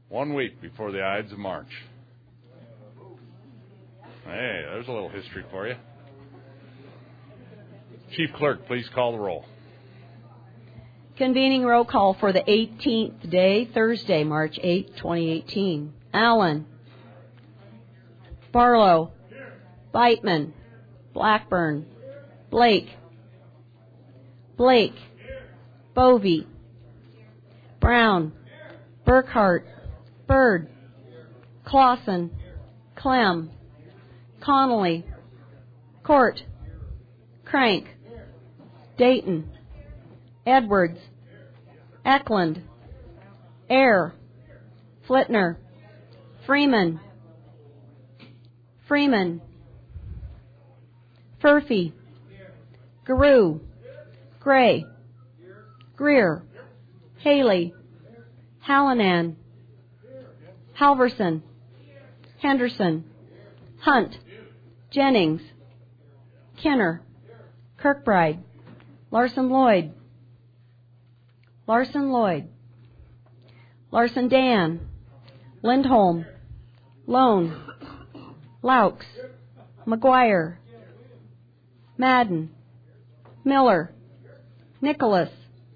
1 week before the Ides of March. Hey, there's a little history for you. Chief Clerk, please call the roll. Convening roll call for the 18th day, Thursday, March 8, 2018. Allen. Barlow. Beitman. Blackburn. Blake. Bovey. Brown. Burkhart. Byrd. Clausen. Clem. Connolly. Court. Crank. Dayton. Edwards. Eklund. Ayer. Flitner. Freeman. Furphy. Garou. Gray. Greer. Haley. Hallinan. Halverson. Henderson. Hunt. Jennings. Kenner. Kirkbride. Larson Lloyd. Larson Dan. Lindholm. Lone. Laux. McGuire. Madden. Miller. Nicholas.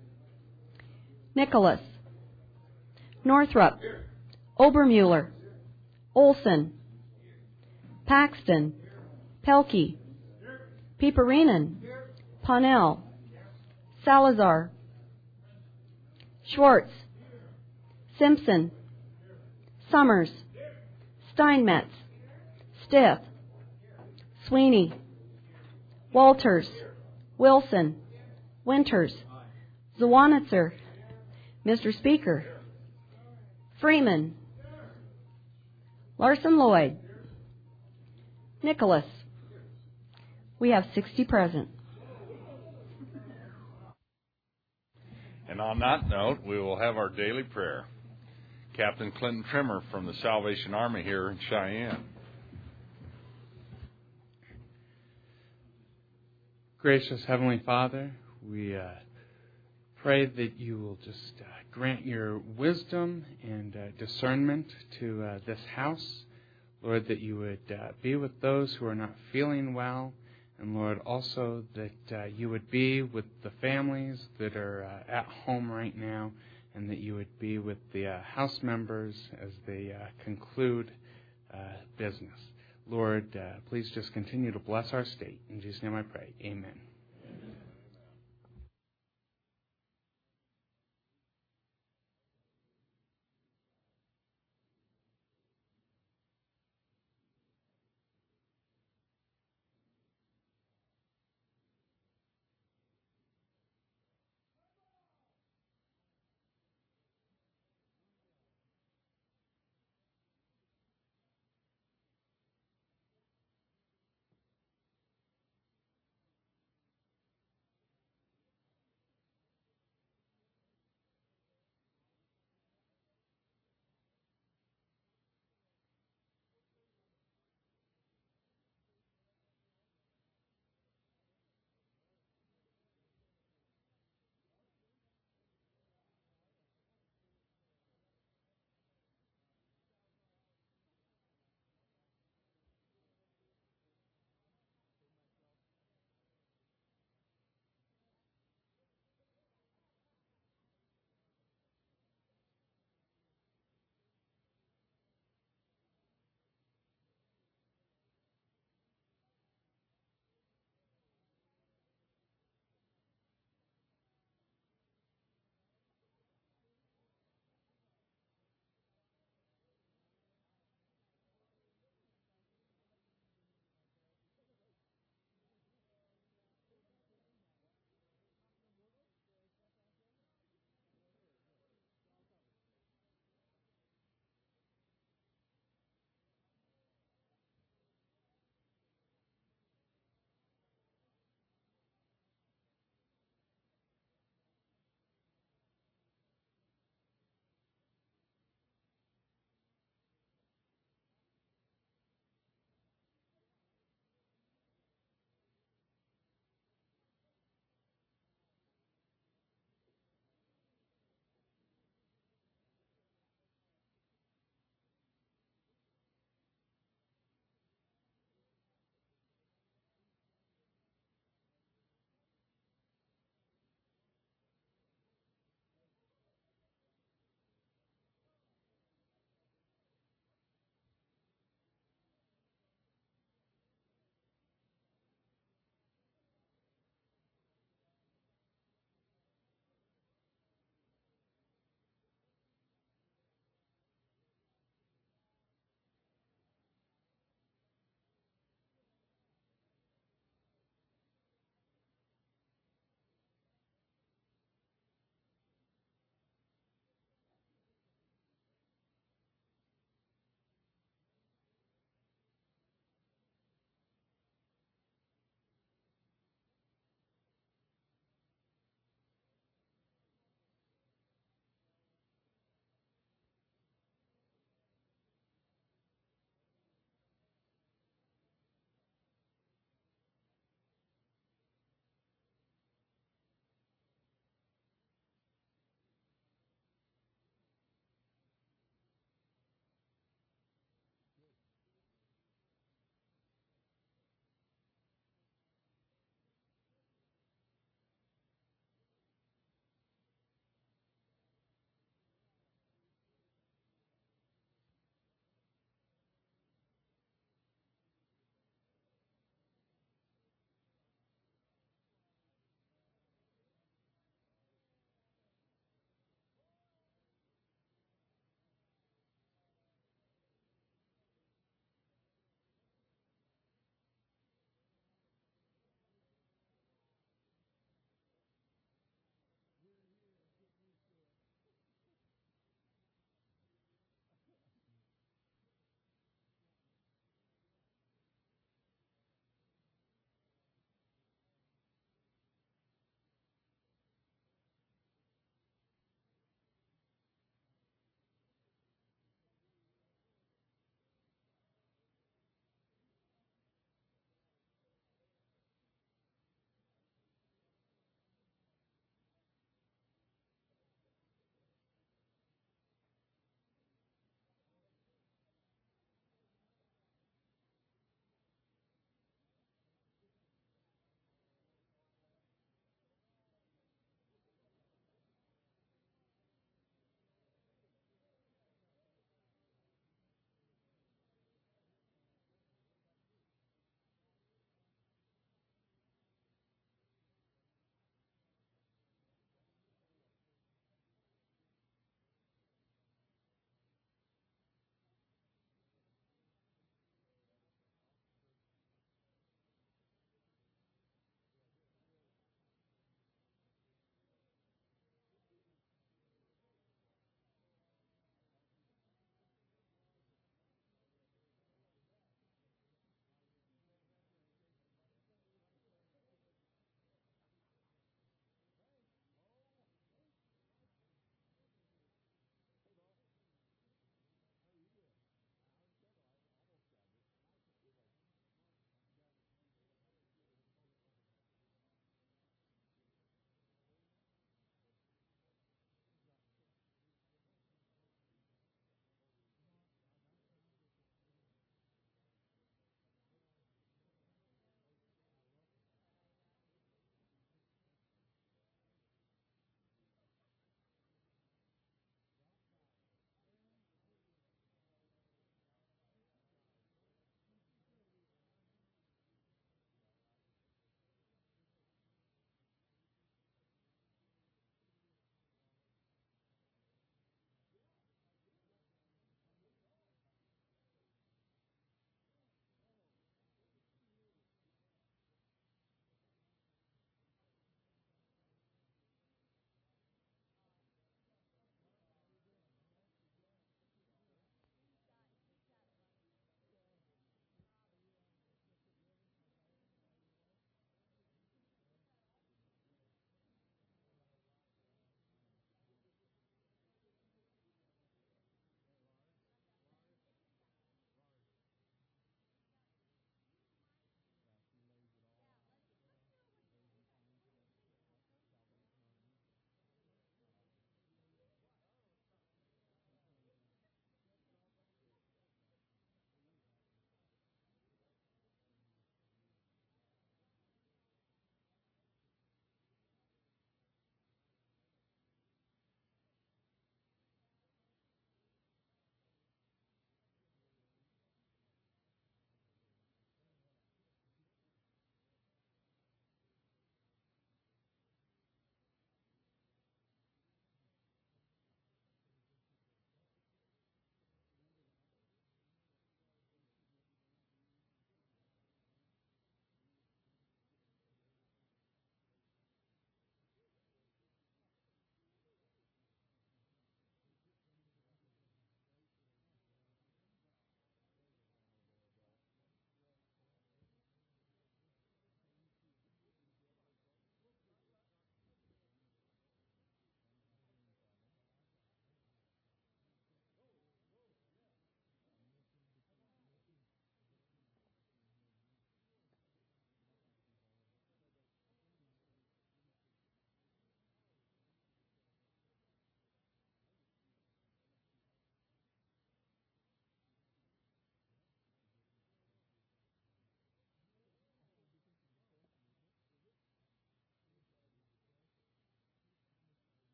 Northrup. Obermuller. Olson. Paxton. Pelkey. Pieperinen. Ponnell. Salazar. Schwartz. Simpson. Summers. Steinmetz. Stith. Sweeney. Walters. Wilson. Winters. Zawanitzer. Mr. Speaker. Freeman. Larson Lloyd. Nicholas. We have 60 present. And on that note, we will have our daily prayer. Captain Clinton Trimmer from the Salvation Army here in Cheyenne. Gracious Heavenly Father, we pray that you will just grant your wisdom and discernment to this house. Lord, that you would be with those who are not feeling well. And Lord, also that you would be with the families that are at home right now, and that you would be with the House members as they conclude business. Lord, please just continue to bless our state. In Jesus' name I pray. Amen.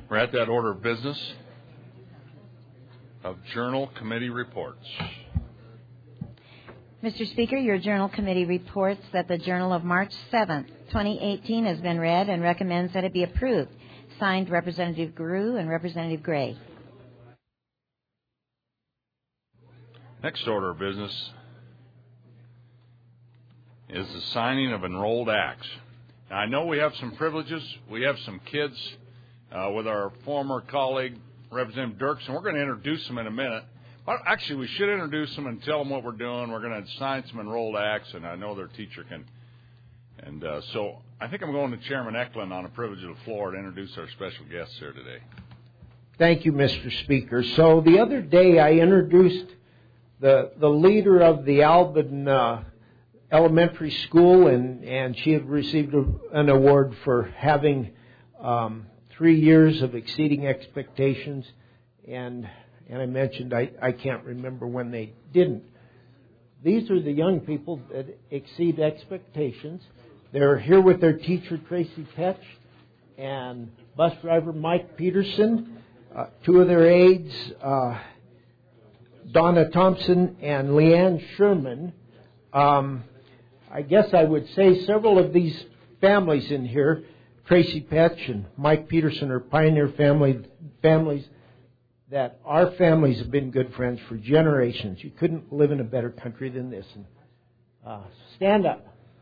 We're at that order of business of Journal Committee reports. Mr. Speaker, your Journal Committee reports that the Journal of March 7th, 2018 has been read and recommends that it be approved. Signed, Representative Grew and Representative Gray. Next order of business is the signing of enrolled acts. Now, I know we have some privileges. We have some kids with our former colleague, Representative Dirks, and we're going to introduce them in a minute. Well, actually, we should introduce them and tell them what we're doing. We're going to sign some enrolled acts, and I know their teacher can. And so I think I'm going to Chairman Eklund on the privilege of the floor to introduce our special guests here today. Thank you, Mr. Speaker. So the other day I introduced the leader of the Alban Elementary School, and she had received an award for having 3 years of exceeding expectations, and I mentioned I can't remember when they didn't. These are the young people that exceed expectations. They're here with their teacher, Tracy Petch, and bus driver Mike Peterson, two of their aides, Donna Thompson and Leanne Sherman. I guess I would say several of these families in here, Tracy Petch and Mike Peterson, are pioneer families that our families have been good friends for generations. You couldn't live in a better country than this. And, stand up.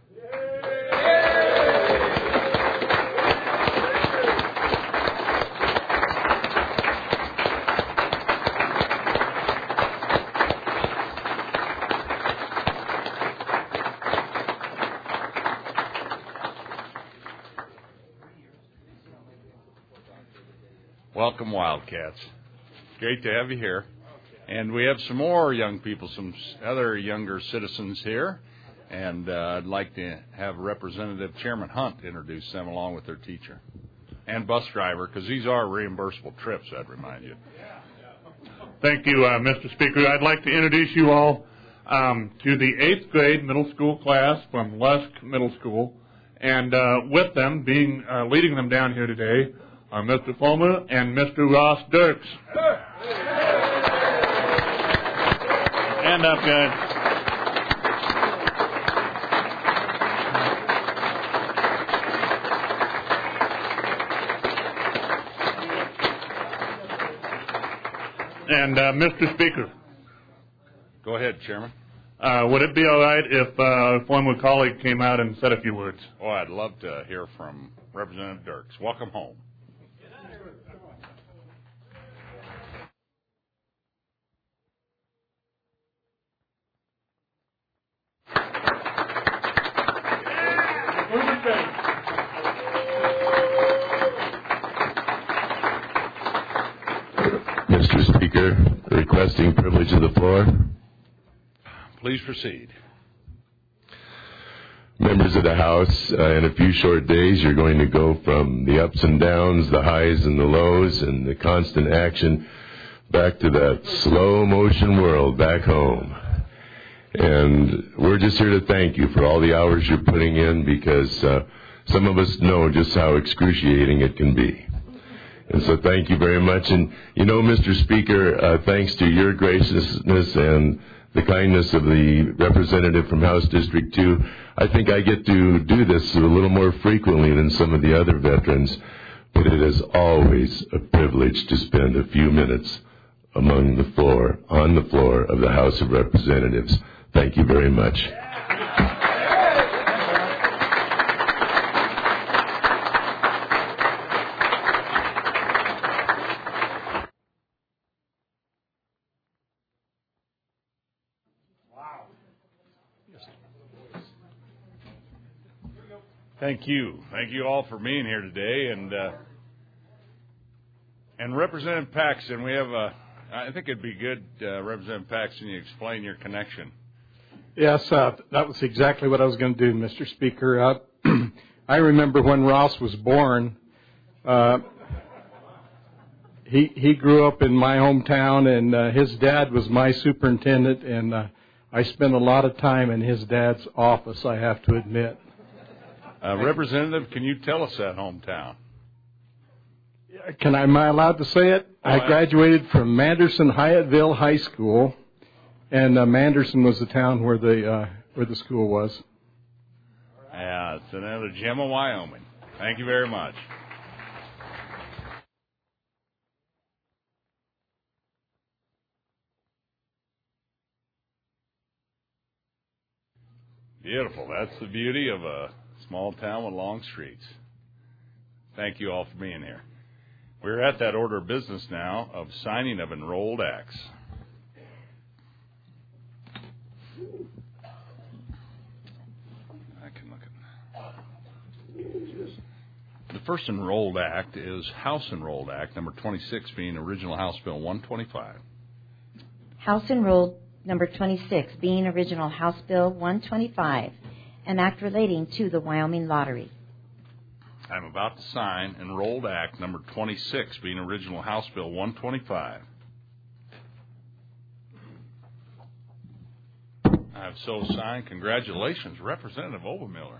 Welcome, Wildcats. Great to have you here. And we have some more young people, some other younger citizens here. And I'd like to have Representative Chairman Hunt introduce them along with their teacher and bus driver, because these are reimbursable trips, I'd remind you. Thank you, Mr. Speaker. I'd like to introduce you all to the 8th grade middle school class from Lusk Middle School. And with them, leading them down here today, are Mr. Fulmer and Mr. Ross Dirks. Stand up, guys. And Mr. Speaker. Go ahead, Chairman. Would it be all right if a former colleague came out and said a few words? Oh, I'd love to hear from Representative Dirks. Welcome home. Mr. Speaker, requesting privilege of the floor. Please proceed. Members of the House, in a few short days, you're going to go from the ups and downs, the highs and the lows, and the constant action back to that slow motion world back home. And we're just here to thank you for all the hours you're putting in, because some of us know just how excruciating it can be. And so thank you very much. And, you know, Mr. Speaker, thanks to your graciousness and the kindness of the representative from House District 2, I think I get to do this a little more frequently than some of the other veterans. But it is always a privilege to spend a few minutes on the floor of the House of Representatives. Thank you very much. Thank you. Thank you all for being here today. And Representative Paxton, we have I think it'd be good, Representative Paxton, you explain your connection. Yes, that was exactly what I was going to do, Mr. Speaker. I remember when Ross was born. He grew up in my hometown, and his dad was my superintendent, and I spent a lot of time in his dad's office, I have to admit. Representative, can you tell us that hometown? Am I allowed to say it? I graduated from Manderson Hyattville High School, and Manderson was the town where the school was. Yeah, it's another gem of Wyoming. Thank you very much. Beautiful. That's the beauty of a small town with long streets. Thank you all for being here. We're at that order of business now of signing of enrolled acts. I can look at the first enrolled act is House Enrolled Act number 26, being original House Bill 125. House Enrolled number 26, being original House Bill 125, an act relating to the Wyoming Lottery. I'm about to sign Enrolled Act number 26, being original House Bill 125. I have so signed. Congratulations, Representative Obermiller.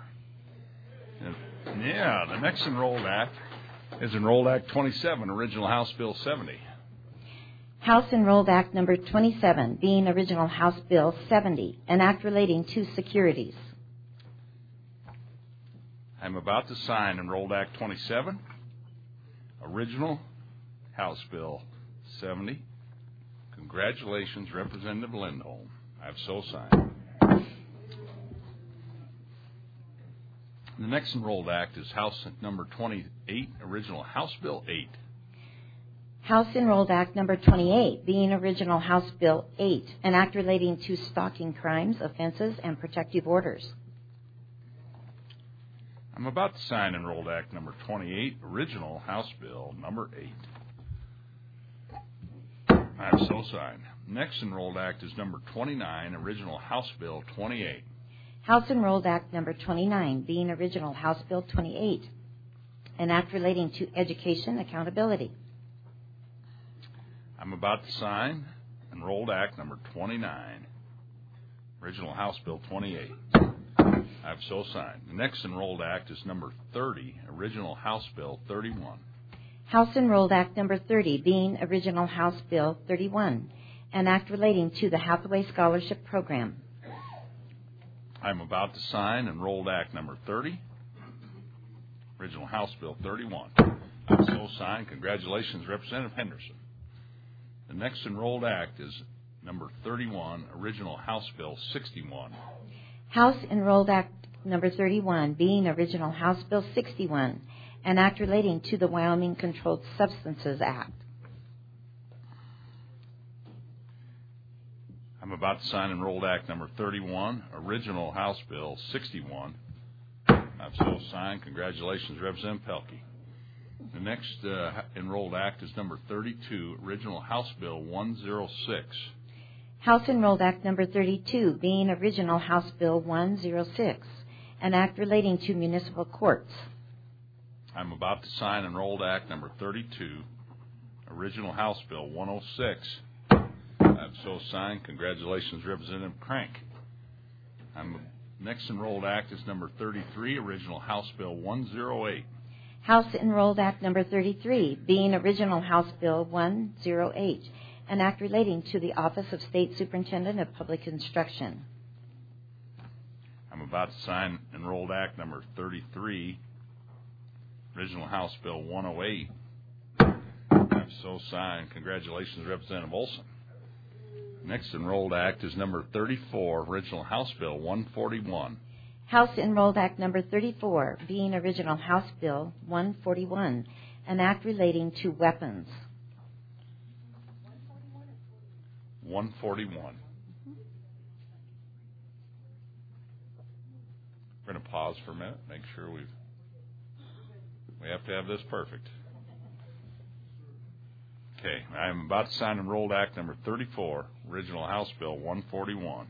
Yeah, the next Enrolled Act is Enrolled Act 27, original House Bill 70. House Enrolled Act number 27, being original House Bill 70, an act relating to securities. I'm about to sign Enrolled Act 27, original House Bill 70. Congratulations, Representative Lindholm. I have so signed. The next Enrolled Act is House number 28, original House Bill 8. House Enrolled Act number 28, being original House Bill 8, an act relating to stalking crimes, offenses, and protective orders. I'm about to sign Enrolled Act number 28, original House Bill number 8. I have so signed. Next Enrolled Act is number 29, original House Bill 28. House Enrolled Act number 29, being original House Bill 28, an act relating to education accountability. I'm about to sign Enrolled Act number 29, original House Bill 28. I have so signed. The next Enrolled Act is number 30, original House Bill 31. House Enrolled Act number 30, being original House Bill 31, an act relating to the Hathaway Scholarship Program. I'm about to sign Enrolled Act number 30, original House Bill 31. I've so signed. Congratulations, Representative Henderson. The next Enrolled Act is number 31, original House Bill 61. House Enrolled Act number 31, being original House Bill 61, an act relating to the Wyoming Controlled Substances Act. I'm about to sign Enrolled Act number 31, original House Bill 61. I've so signed. Congratulations, Representative Pelkey. The next Enrolled Act is number 32, original House Bill 106. House Enrolled Act number 32, being original House Bill 106, an act relating to municipal courts. I'm about to sign Enrolled Act number 32, original House Bill 106. I've so signed. Congratulations, Representative Crank. Next Enrolled Act is number 33, original House Bill 108. House Enrolled Act number 33, being original House Bill 108, an act relating to the Office of State Superintendent of Public Instruction. I'm about to sign Enrolled Act number 33, original House Bill 108. I've so signed. Congratulations, Representative Olson. Next Enrolled Act is number 34, original House Bill 141. House Enrolled Act number 34, being original House Bill 141, an act relating to weapons. 141. We're going to pause for a minute, make sure we have to have this perfect. Okay, I'm about to sign Enrolled Act number 34, original House Bill 141.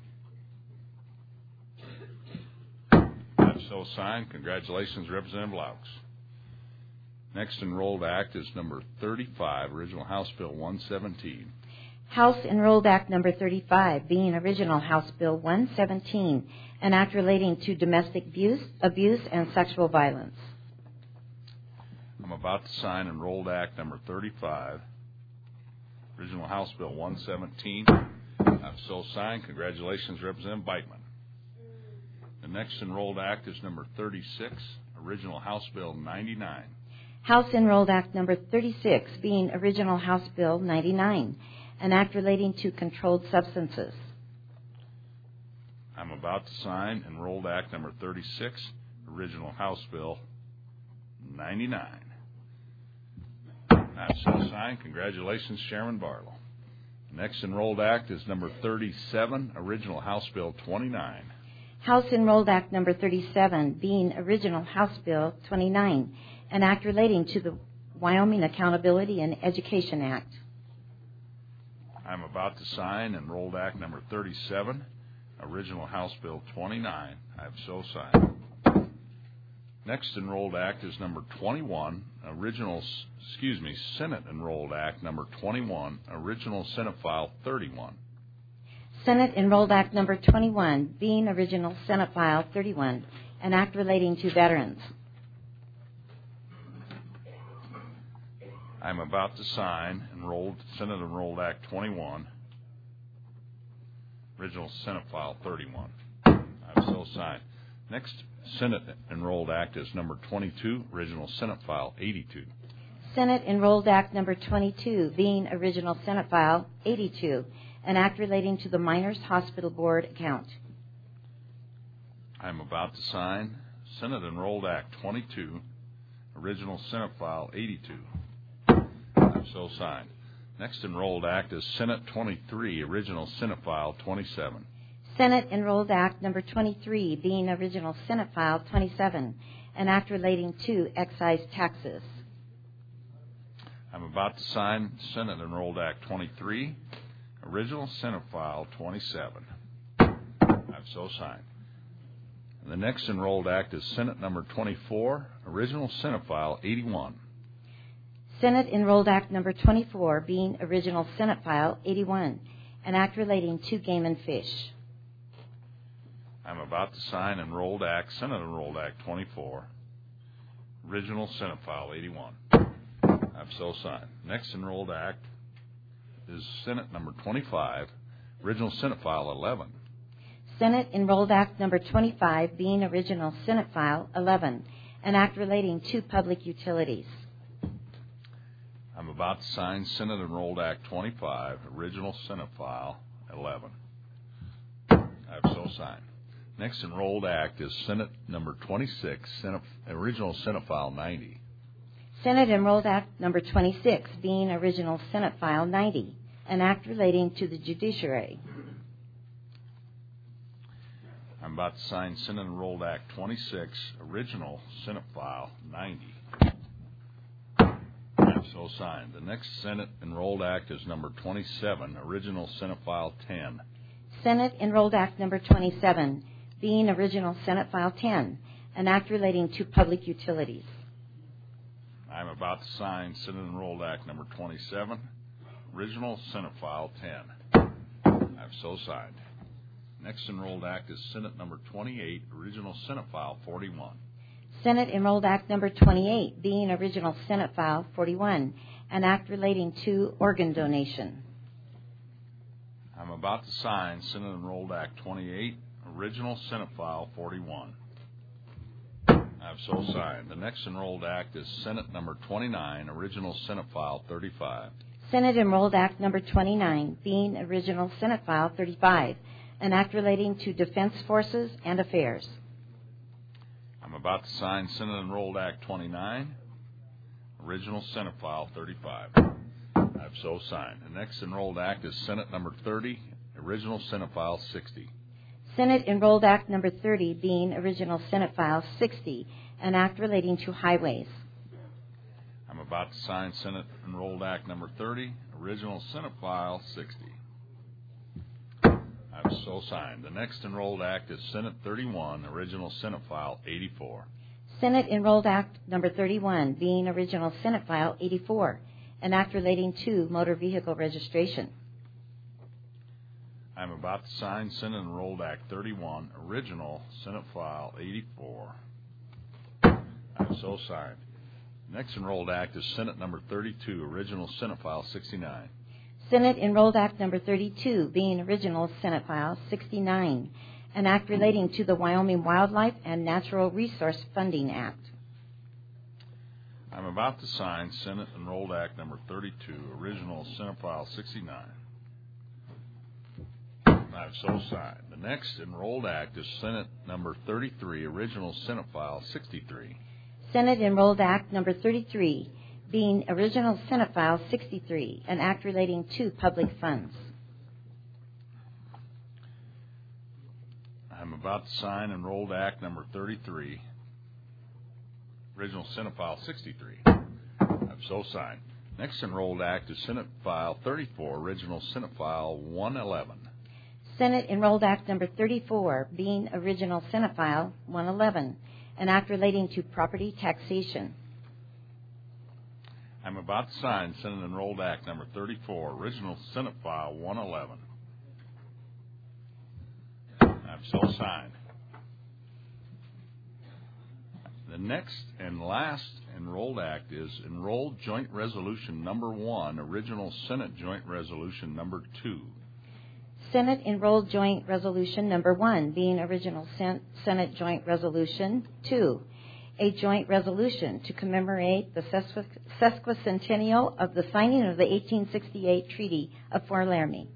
I've so signed. Congratulations, Representative Laux. Next Enrolled Act is number 35, original House Bill 117. House Enrolled Act number 35, being original House Bill 117, an act relating to domestic abuse and sexual violence. I'm about to sign Enrolled Act number 35, original House Bill 117. I've so signed. Congratulations, Representative Beitman. The next Enrolled Act is number 36, original House Bill 99. House Enrolled Act number 36, being original House Bill 99, an act relating to controlled substances. I'm about to sign Enrolled Act number 36, original House Bill 99. I've so signed. Congratulations, Chairman Barlow. The next Enrolled Act is number 37, original House Bill 29. House Enrolled Act number 37, being original House Bill 29, an act relating to the Wyoming Accountability and Education Act. I'm about to sign Enrolled Act number 37, original House Bill 29. I've so signed. Next Enrolled Act is number 21, Senate Enrolled Act number 21, original Senate File 31. Senate Enrolled Act number 21, being original Senate File 31, an act relating to veterans. I'm about to sign Senate Enrolled Act 21, original Senate File 31. I've so signed. Next Senate Enrolled Act is number 22, original Senate File 82. Senate Enrolled Act number 22, being original Senate File 82, an act relating to the Miners Hospital Board account. I'm about to sign Senate Enrolled Act 22, original Senate File 82. I've so signed. Next Enrolled Act is Senate 23, original Senate File 27. Senate Enrolled Act number 23, being original Senate File 27, an act relating to excise taxes. I'm about to sign Senate Enrolled Act 23, original Senate File 27. I've so signed. And the next Enrolled Act is Senate number 24, original Senate File 81. Senate Enrolled Act number 24, being original Senate File 81, an act relating to game and fish. I'm about to sign Senate Enrolled Act 24, original Senate File 81. I've so signed. Next Enrolled Act is Senate number 25, original Senate File 11. Senate Enrolled Act number 25, being original Senate File 11, an act relating to public utilities. I'm about to sign Senate Enrolled Act 25, original Senate File 11. I've so signed. Next Enrolled Act is Senate number 26, original Senate File 90. Senate Enrolled Act number 26, being original Senate File 90, an act relating to the judiciary. I'm about to sign Senate Enrolled Act 26, original Senate File 90. I've so signed. The next Senate Enrolled Act is number 27, original Senate File 10. Senate Enrolled Act number 27, being original Senate File 10, an act relating to public utilities. I'm about to sign Senate Enrolled Act number 27, original Senate File 10. I've so signed. Next Enrolled Act is Senate number 28, original Senate File 41. Senate Enrolled Act number 28, being original Senate File 41, an act relating to organ donation. I'm about to sign Senate Enrolled Act 28, original Senate File 41. I've so signed. The next Enrolled Act is Senate number 29, original Senate File 35. Senate Enrolled Act number 29, being original Senate File 35, an act relating to defense forces and affairs. I'm about to sign Senate Enrolled Act 29, original Senate File 35. I've so signed. The next Enrolled Act is Senate number 30, original Senate File 60. Senate Enrolled Act number 30, being original Senate File 60, an act relating to highways. I'm about to sign Senate Enrolled Act number 30, original Senate File 60. I've so signed. The next Enrolled Act is Senate 31, original Senate File 84. Senate Enrolled Act number 31, being original Senate File 84, an act relating to motor vehicle registration. I'm about to sign Senate Enrolled Act 31, original Senate File 84. I've so signed. Next enrolled act is Senate number 32, original Senate File 69. Senate Enrolled Act Number 32, being original Senate File 69, an act relating to the Wyoming Wildlife and Natural Resource Funding Act. I'm about to sign Senate Enrolled Act Number 32, original Senate File 69. I've so signed. The next enrolled act is Senate Number 33, original Senate File 63. Senate Enrolled Act Number 33, being original Senate File 63, an act relating to public funds. I'm about to sign Enrolled Act Number 33, original Senate File 63. I've so signed. Next enrolled act is Senate File 34, original Senate File 111. Senate Enrolled Act Number 34, being original Senate File 111, an act relating to property taxation. I'm about to sign Senate Enrolled Act Number 34, original Senate File 111. I've so signed. The next and last enrolled act is Enrolled Joint Resolution Number 1, original Senate Joint Resolution Number 2. Senate Enrolled Joint Resolution Number 1, being original Senate Joint Resolution 2, a joint resolution to commemorate the sesquicentennial of the signing of the 1868 Treaty of Fort Laramie.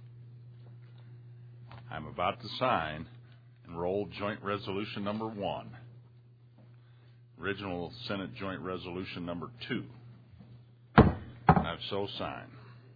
I'm about to sign Enrolled Joint Resolution Number 1, original Senate Joint Resolution Number 2. I've so signed.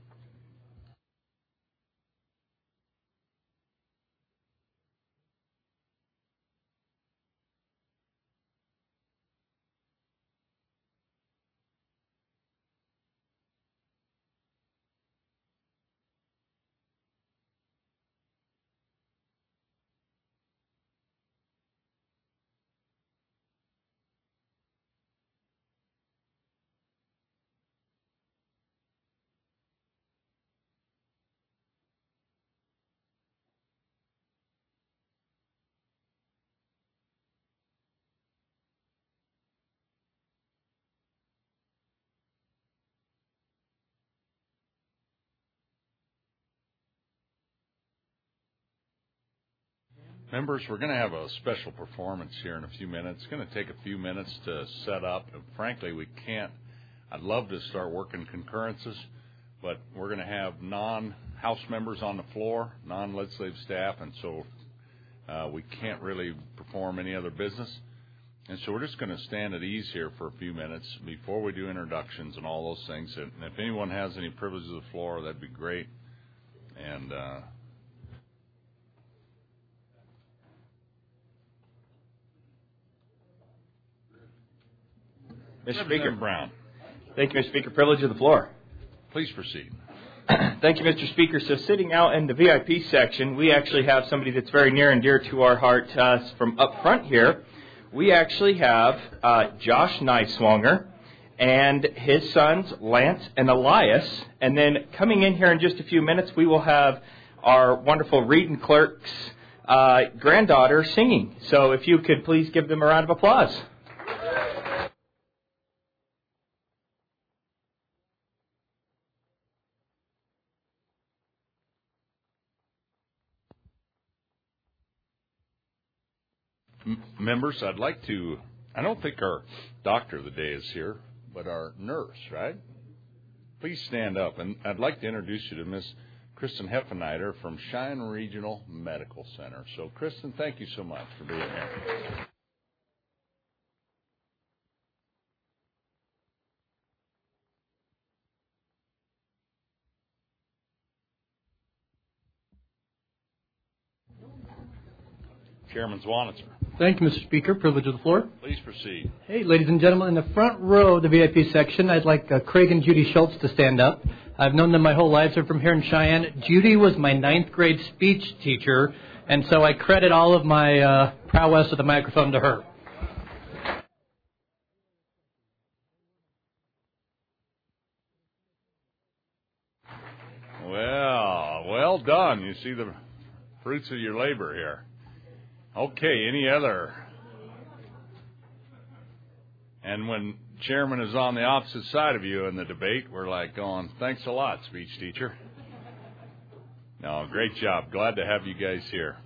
Members, we're going to have a special performance here in a few minutes. It's going to take a few minutes to set up. And frankly, we can't. I'd love to start working concurrences, but we're going to have non-House members on the floor, non-legislative staff, and so we can't really perform any other business. And so we're just going to stand at ease here for a few minutes before we do introductions and all those things. And if anyone has any privileges of the floor, that'd be great. And Mr. Speaker. Brown. Thank you, Mr. Speaker. Privilege of the floor. Please proceed. Thank you, Mr. Speaker. So sitting out in the VIP section, we actually have somebody that's very near and dear to our heart from up front here. We actually have Josh Neiswanger and his sons, Lance and Elias. And then coming in here in just a few minutes, we will have our wonderful reading clerk's granddaughter singing. So if you could please give them a round of applause. Members, I'd like to, I don't think our doctor of the day is here, but our nurse, right? Please stand up. And I'd like to introduce you to Miss Kristen Heffeneider from Cheyenne Regional Medical Center. So, Kristen, thank you so much for being here. Chairman Zwanitzer. Thank you, Mr. Speaker. Privilege of the floor. Please proceed. Hey, ladies and gentlemen, in the front row of the VIP section, I'd like Craig and Judy Schultz to stand up. I've known them my whole lives. They're from here in Cheyenne. Judy was my 9th grade speech teacher, and so I credit all of my prowess with the microphone to her. Well done. You see the fruits of your labor here. Okay, any other? And when chairman is on the opposite side of you in the debate, we're like going, thanks a lot, speech teacher. No, great job. Glad to have you guys here.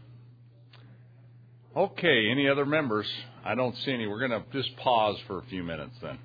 Okay, any other members? I don't see any. We're going to just pause for a few minutes then.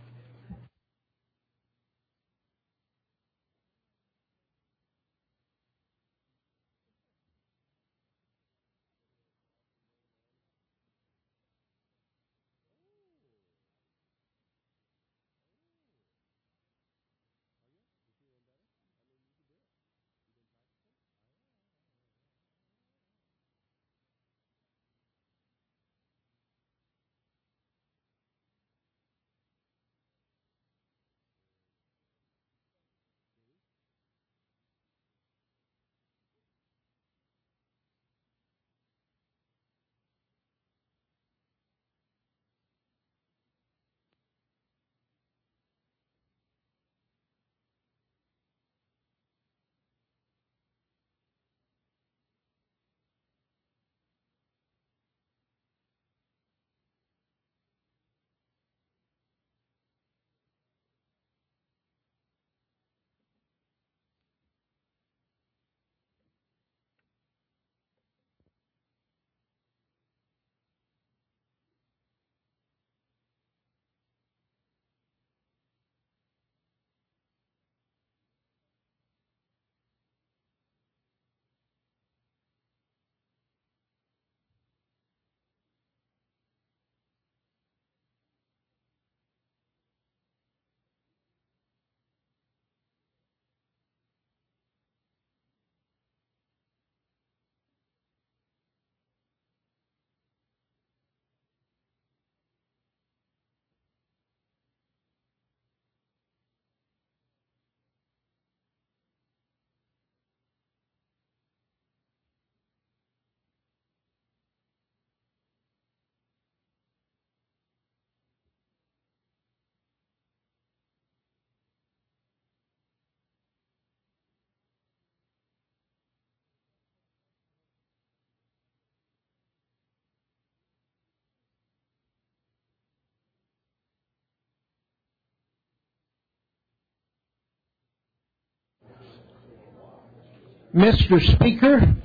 Mr. Speaker,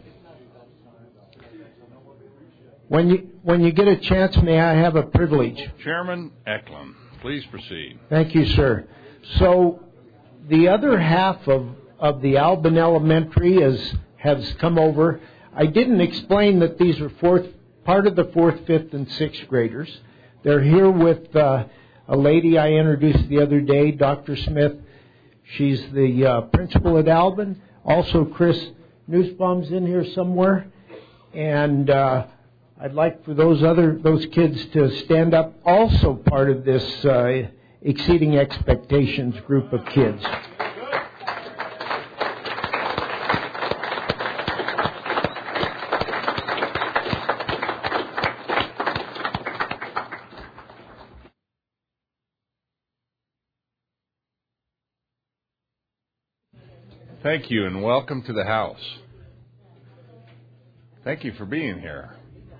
when you get a chance, may I have a privilege? Chairman Eklund, please proceed. Thank you, sir. So the other half of the Albin Elementary has come over. I didn't explain that these are part of the 4th, 5th, and 6th graders. They're here with a lady I introduced the other day, Dr. Smith. She's the principal at Albin. Also, Chris Nussbaum's in here somewhere. And I'd like for those kids to stand up, also part of this Exceeding Expectations group of kids. Thank you, and welcome to the house. Thank you for being here.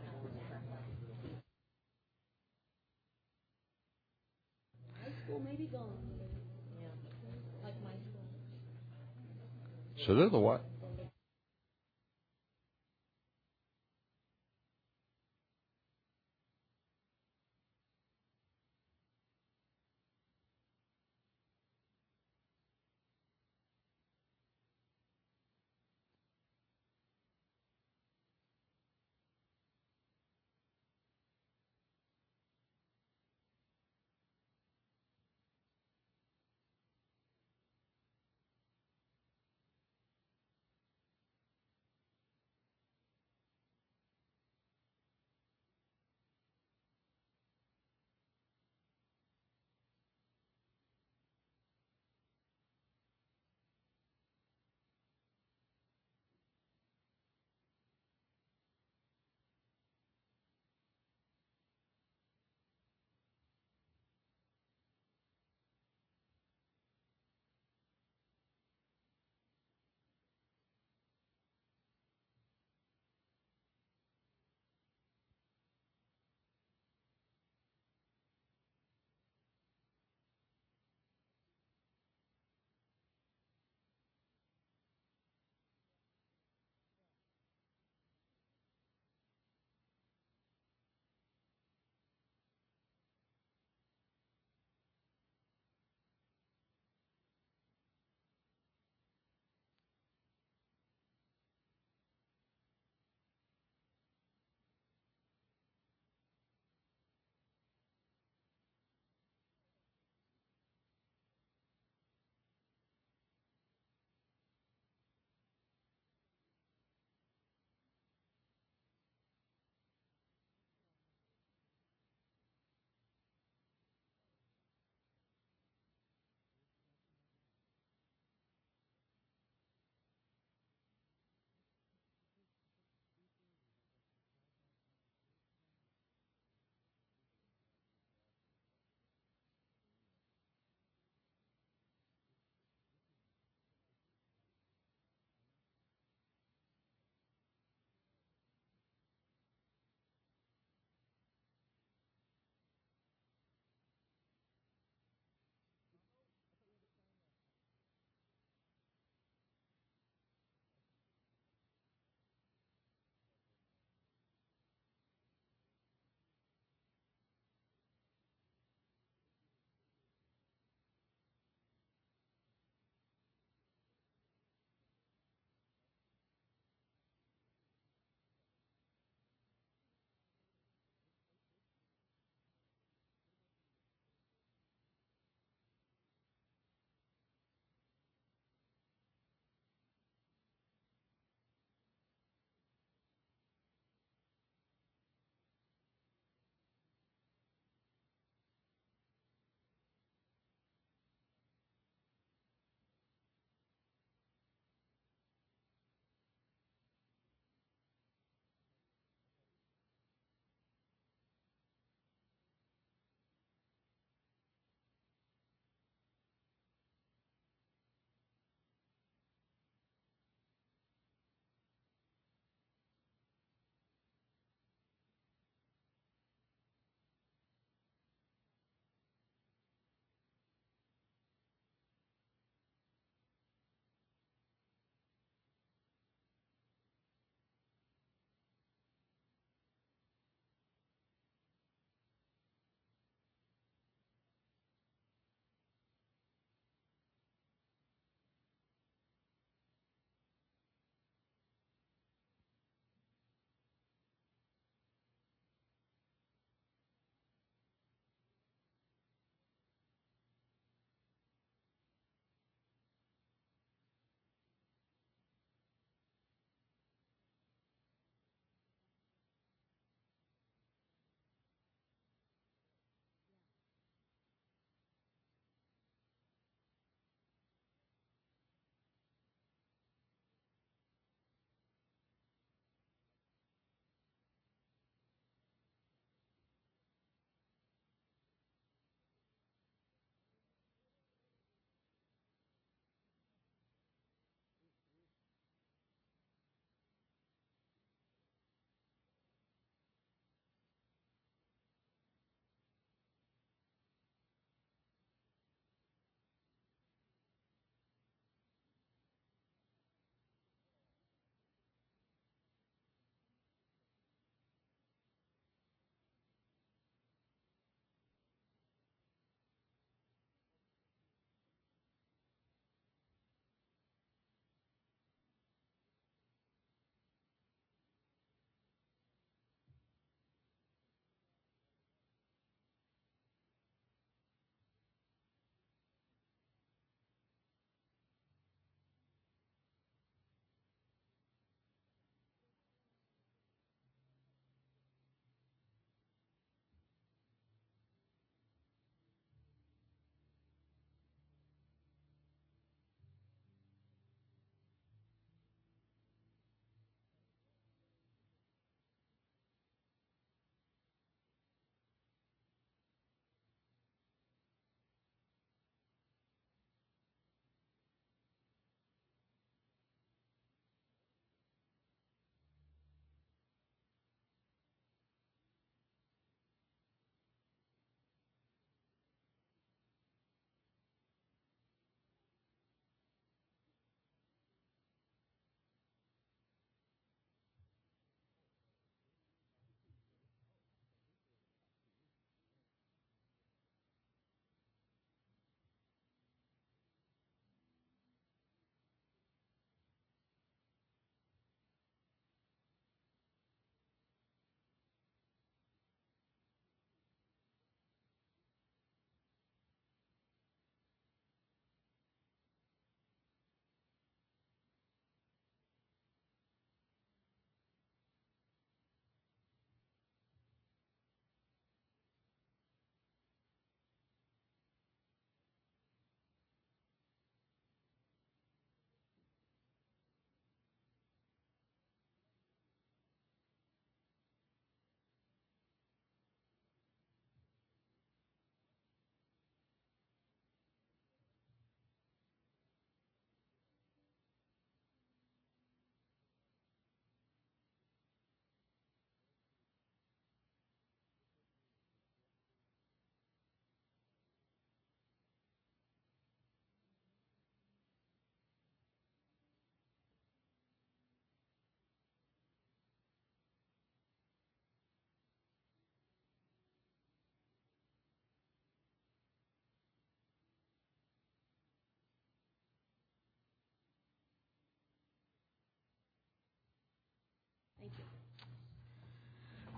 So they're the what?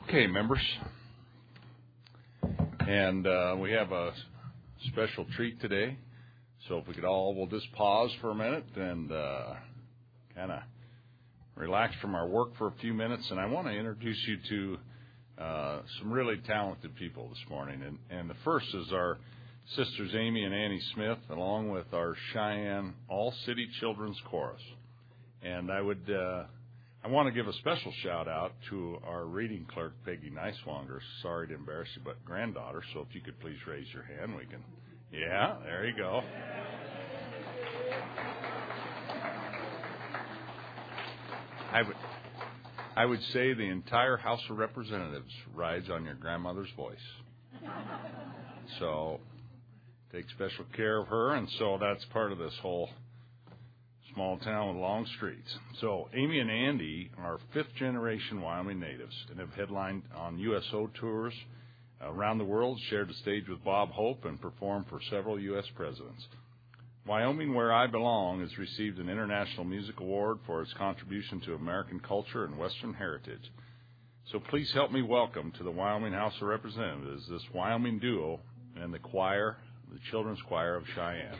Okay, members. And we have a special treat today. So if we could all, we'll just pause for a minute and kind of relax from our work for a few minutes. And I want to introduce you to some really talented people this morning. And the first is our sisters Amy and Annie Smith, along with our Cheyenne All-City Children's Chorus. And I want to give a special shout out to our reading clerk, Peggy Neiswanger. Sorry to embarrass you, but granddaughter. So if you could please raise your hand, we can. Yeah, there you go. I would say the entire House of Representatives rides on your grandmother's voice. So take special care of her, and so that's part of this whole small town with long streets. So Amy and Andy are fifth-generation Wyoming natives and have headlined on USO tours around the world, shared the stage with Bob Hope, and performed for several U.S. presidents. Wyoming, Where I Belong, has received an International Music Award for its contribution to American culture and Western heritage. So please help me welcome to the Wyoming House of Representatives this Wyoming duo and the choir, the Children's Choir of Cheyenne.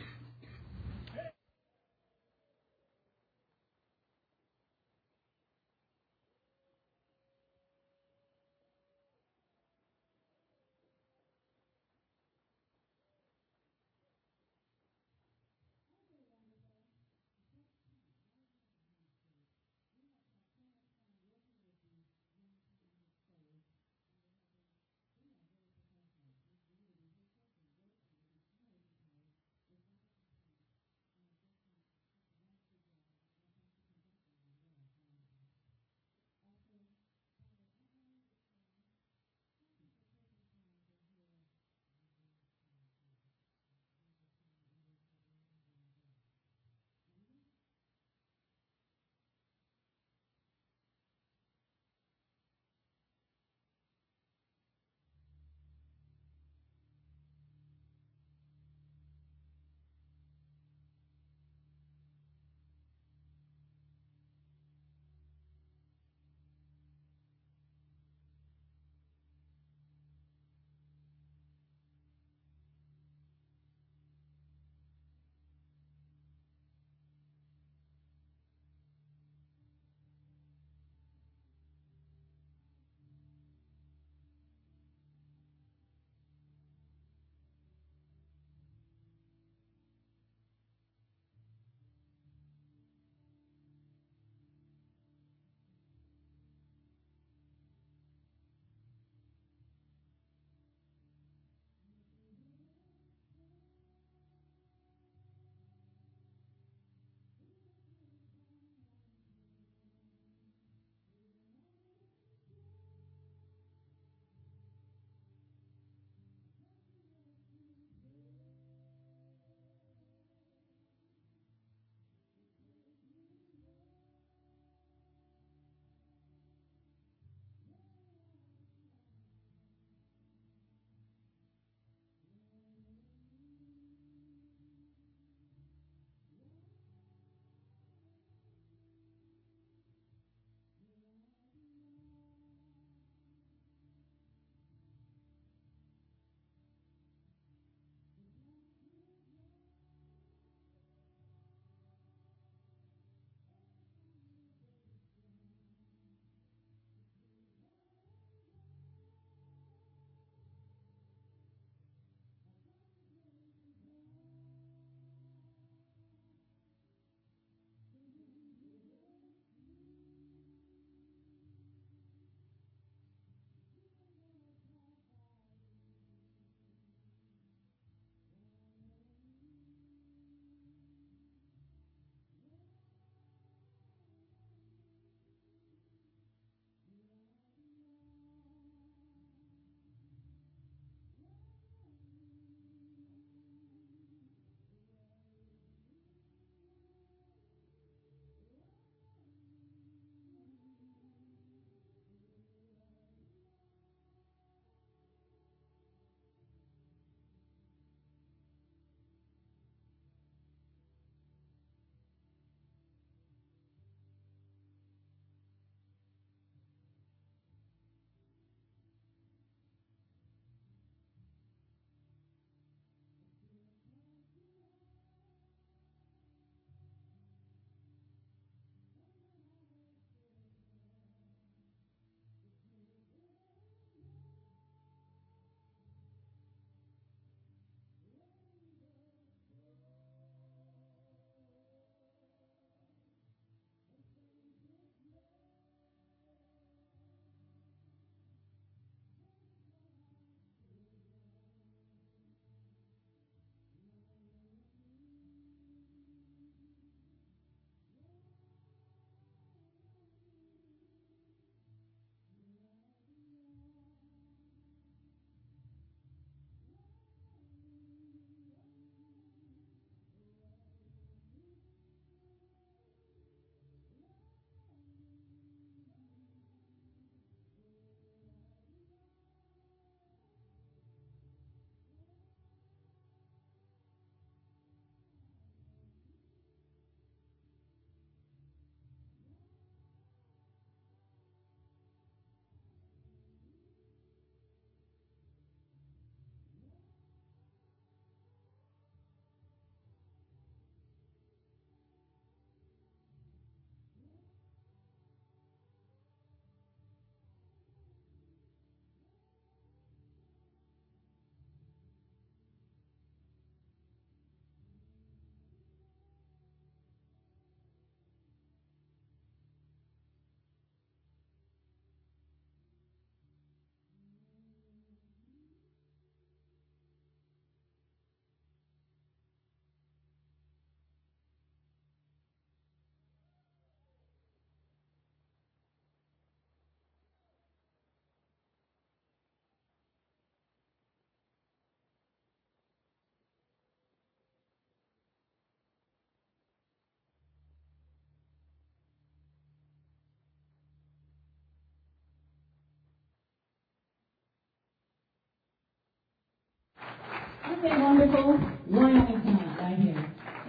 a wonderful Wyoming talent right here.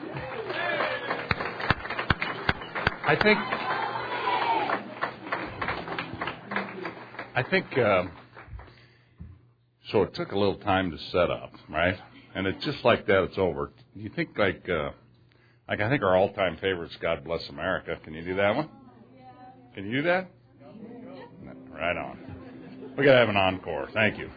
I think so it took a little time to set up, right? And it's just like that, it's over. You think like I think our all-time favorite's God Bless America. Can you do that one? Can you do that? Right on. We got to have an encore. Thank you.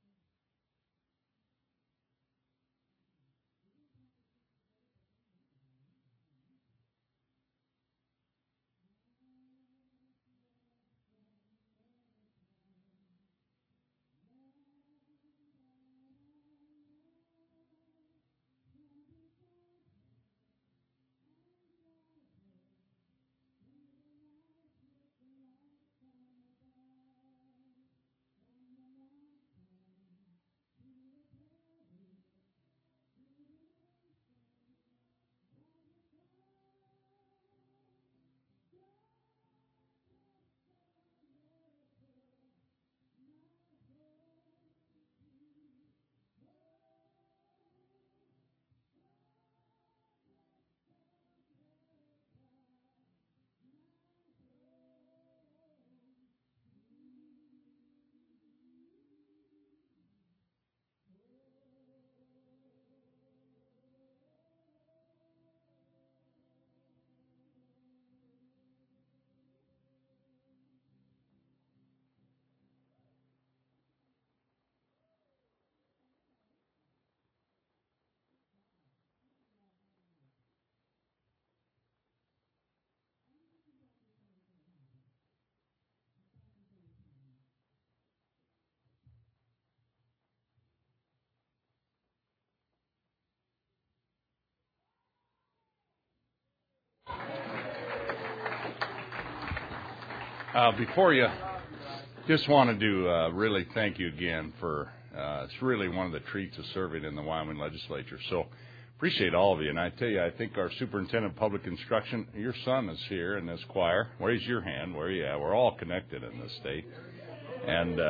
Before you, just wanted to really thank you again for, it's really one of the treats of serving in the Wyoming legislature. So appreciate all of you. And I tell you, I think our superintendent of public instruction, your son is here in this choir. Raise your hand. Where are you at? We're all connected in this state. And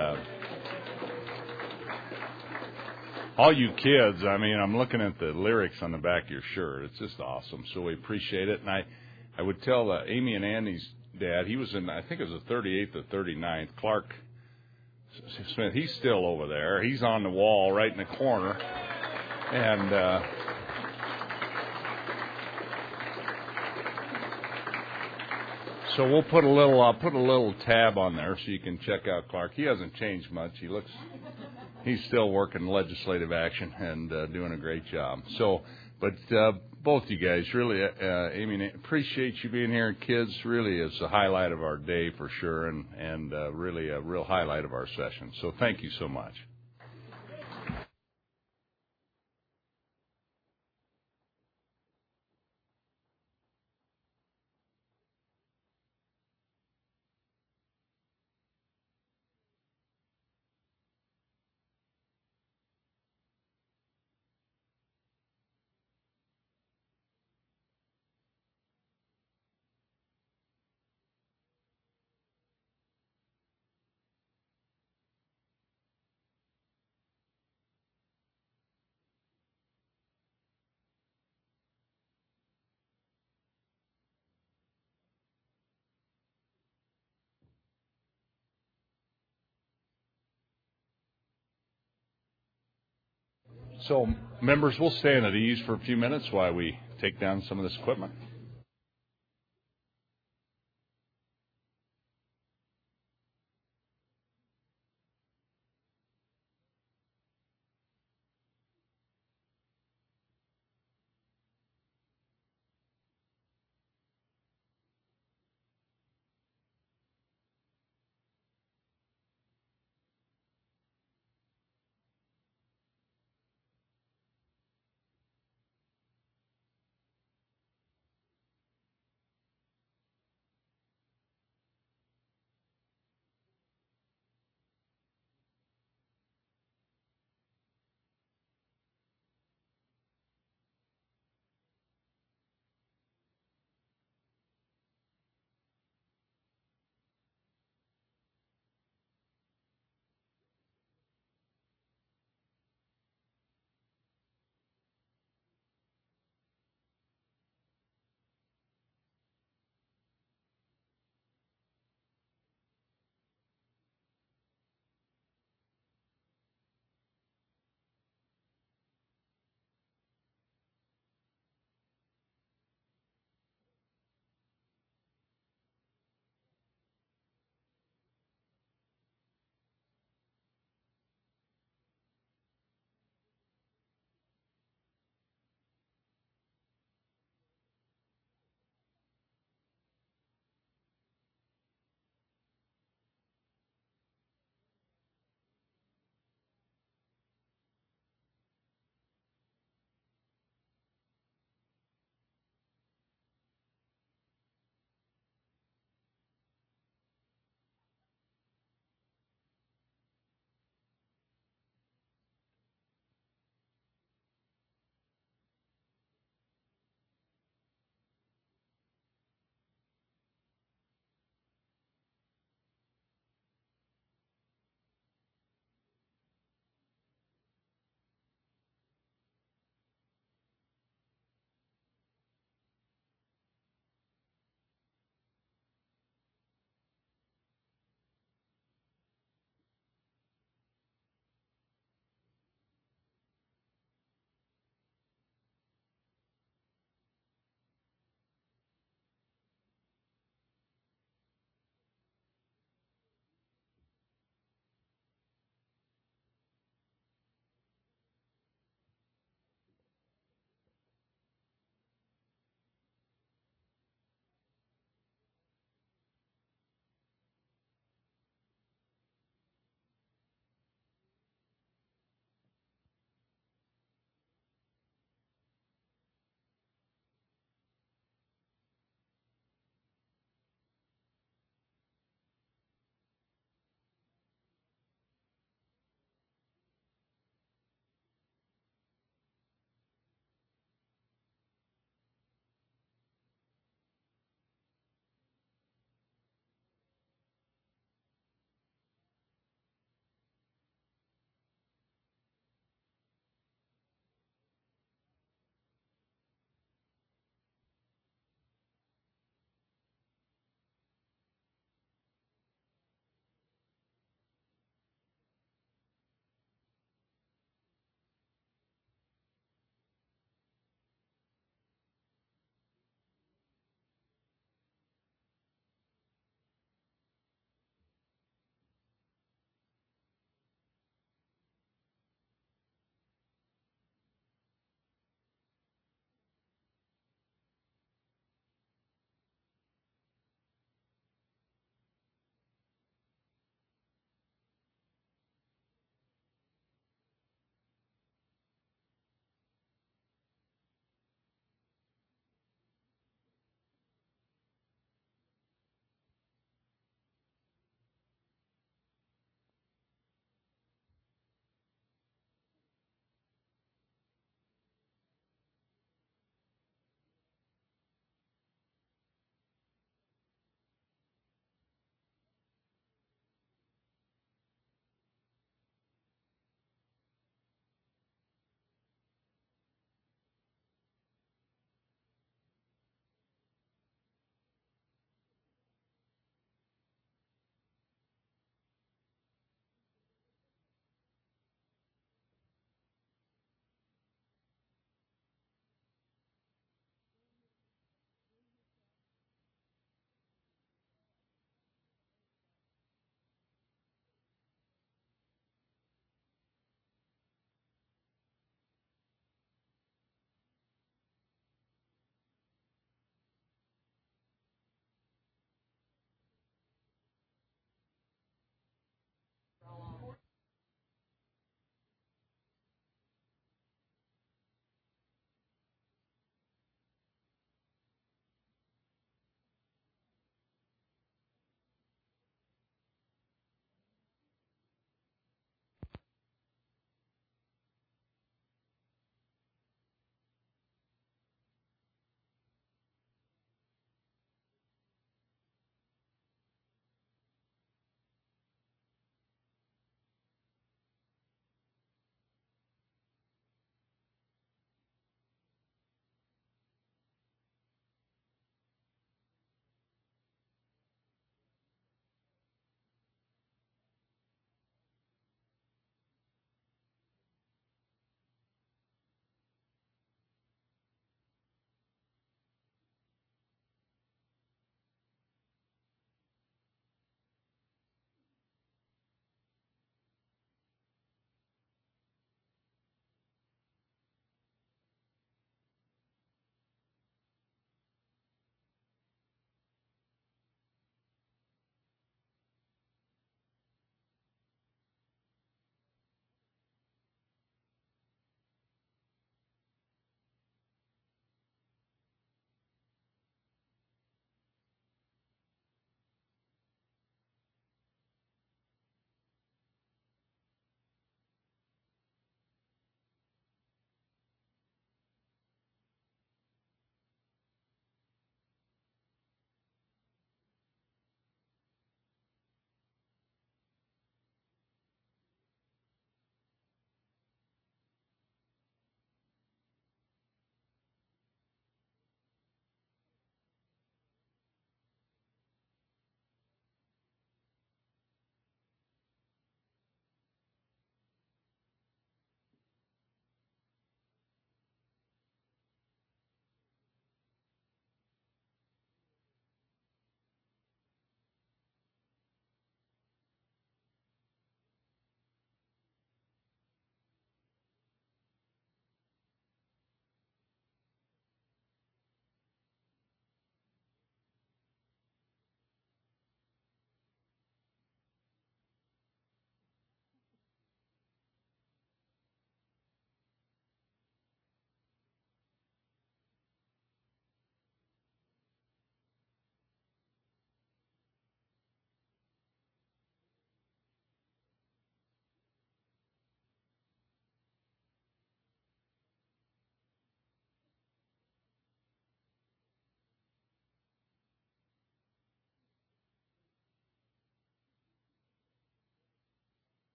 all you kids, I mean, I'm looking at the lyrics on the back of your shirt. It's just awesome. So we appreciate it. And I would tell Amy and Andy's dad, he was in, I think it was the 38th or 39th, Clark Smith. He's still over there. He's on the wall right in the corner. And so we'll put a little tab on there so you can check out Clark. He hasn't changed much. He's still working legislative action and doing a great job. So, but both you guys, really, Amy, appreciate you being here. And kids, really is the highlight of our day for sure, and really a real highlight of our session. So thank you so much. So, members, we'll stand at ease for a few minutes while we take down some of this equipment.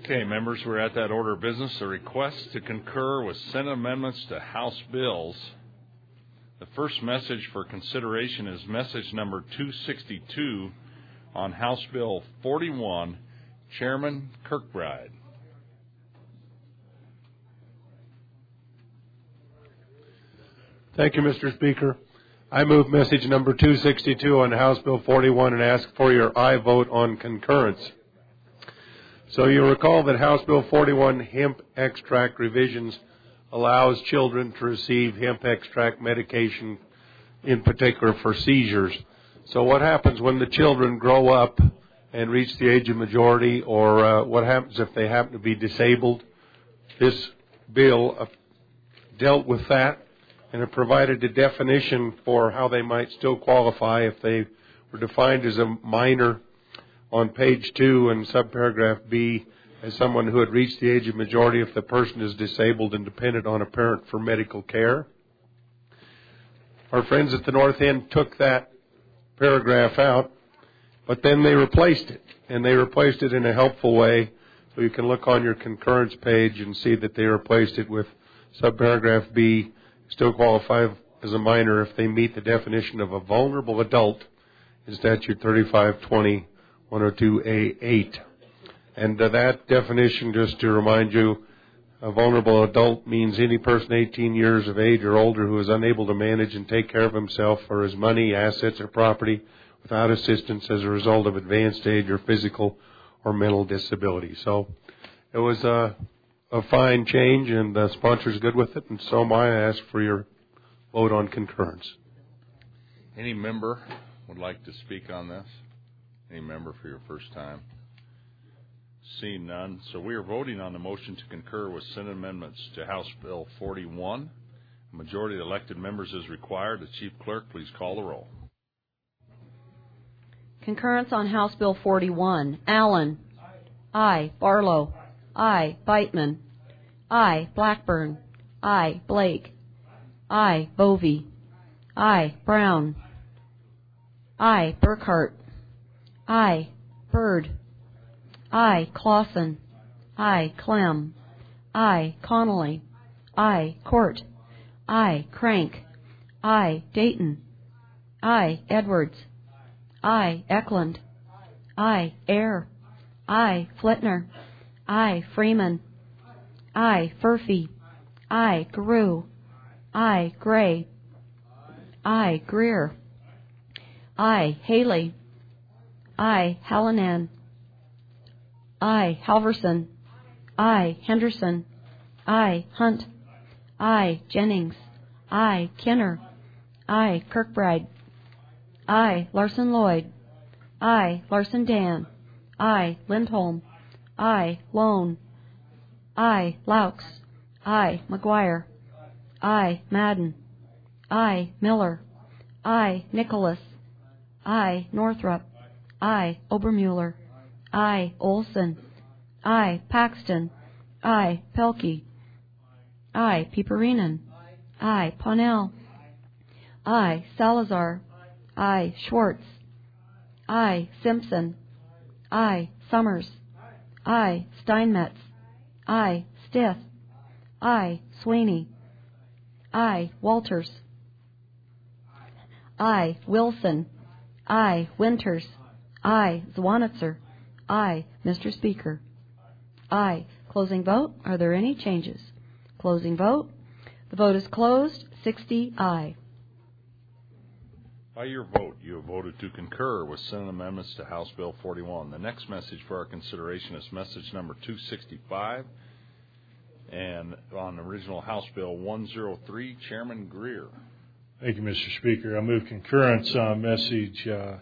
Okay, members, we're at that order of business. A request to concur with Senate amendments to House bills. The first message for consideration is message number 262 on House Bill 41, Chairman Kirkbride. Thank you, Mr. Speaker. I move message number 262 on House Bill 41 and ask for your aye vote on concurrence. So you recall that House Bill 41, hemp extract revisions, allows children to receive hemp extract medication, in particular for seizures. So what happens when the children grow up and reach the age of majority, or what happens if they happen to be disabled? This bill dealt with that, and it provided a definition for how they might still qualify if they were defined as a minor on page 2 and subparagraph B as someone who had reached the age of majority if the person is disabled and dependent on a parent for medical care. Our friends at the North End took that paragraph out, but then they replaced it, and they replaced it in a helpful way. So you can look on your concurrence page and see that they replaced it with subparagraph B, still qualify as a minor if they meet the definition of a vulnerable adult in Statute 3520-102A8. And that definition, just to remind you, a vulnerable adult means any person 18 years of age or older who is unable to manage and take care of himself or his money, assets, or property without assistance as a result of advanced age or physical or mental disability. So it was a fine change, and the sponsor's good with it, and so am I. I ask for your vote on concurrence. Any member would like to speak on this? Any member for your first time? Seeing none. So we are voting on the motion to concur with Senate amendments to House Bill 41. A majority of elected members is required. The Chief Clerk, please call the roll. Concurrence on House Bill 41. Allen. Aye. Barlow. Aye. Beitman. Aye. Blackburn. Aye. Blake. Aye. Bovee. Aye. Brown. Aye. Burkhart. Aye. Byrd. Aye. Clausen. Aye. Clem. Aye. Connolly. Aye. Court. Aye. Crank. Aye. Dayton. Aye. Edwards. Aye. Eklund. Aye. Ayer. Aye. Flitner. Aye. Freeman. Aye. Furphy. Aye. Garou. Aye. Gray. Aye. Greer. Aye. Haley. Aye. Hallinan. Aye. Halverson. Aye. Henderson. Aye. Hunt. Aye. Jennings. Aye. Kenner. Aye. Kirkbride. Aye. Larson Lloyd. Aye. Larson Dan. Aye. Lindholm. Aye. Lone. Aye. Laux. Aye. McGuire. Aye. Madden. Aye. Miller. Aye. Nicholas. Aye. Northrup. Aye. Obermuller. Aye. Olson. Aye. Paxton. Aye. Pelkey. Aye. Pieperinen. Aye. Ponnell. Aye. Salazar. Aye. Schwartz. Aye. Simpson. Aye. Summers. Aye. Steinmetz. Aye. Stith. Aye. Sweeney. Aye. Walters. Aye. Wilson. Aye. Winters. Aye. Zwanitzer. Aye. Mr. Speaker. Aye. Closing vote. Are there any changes? Closing vote. The vote is closed. 60 aye. By your vote, you have voted to concur with Senate amendments to House Bill 41. The next message for our consideration is message number 265, and on original House Bill 103, Chairman Greer. Thank you, Mr. Speaker. I move concurrence on message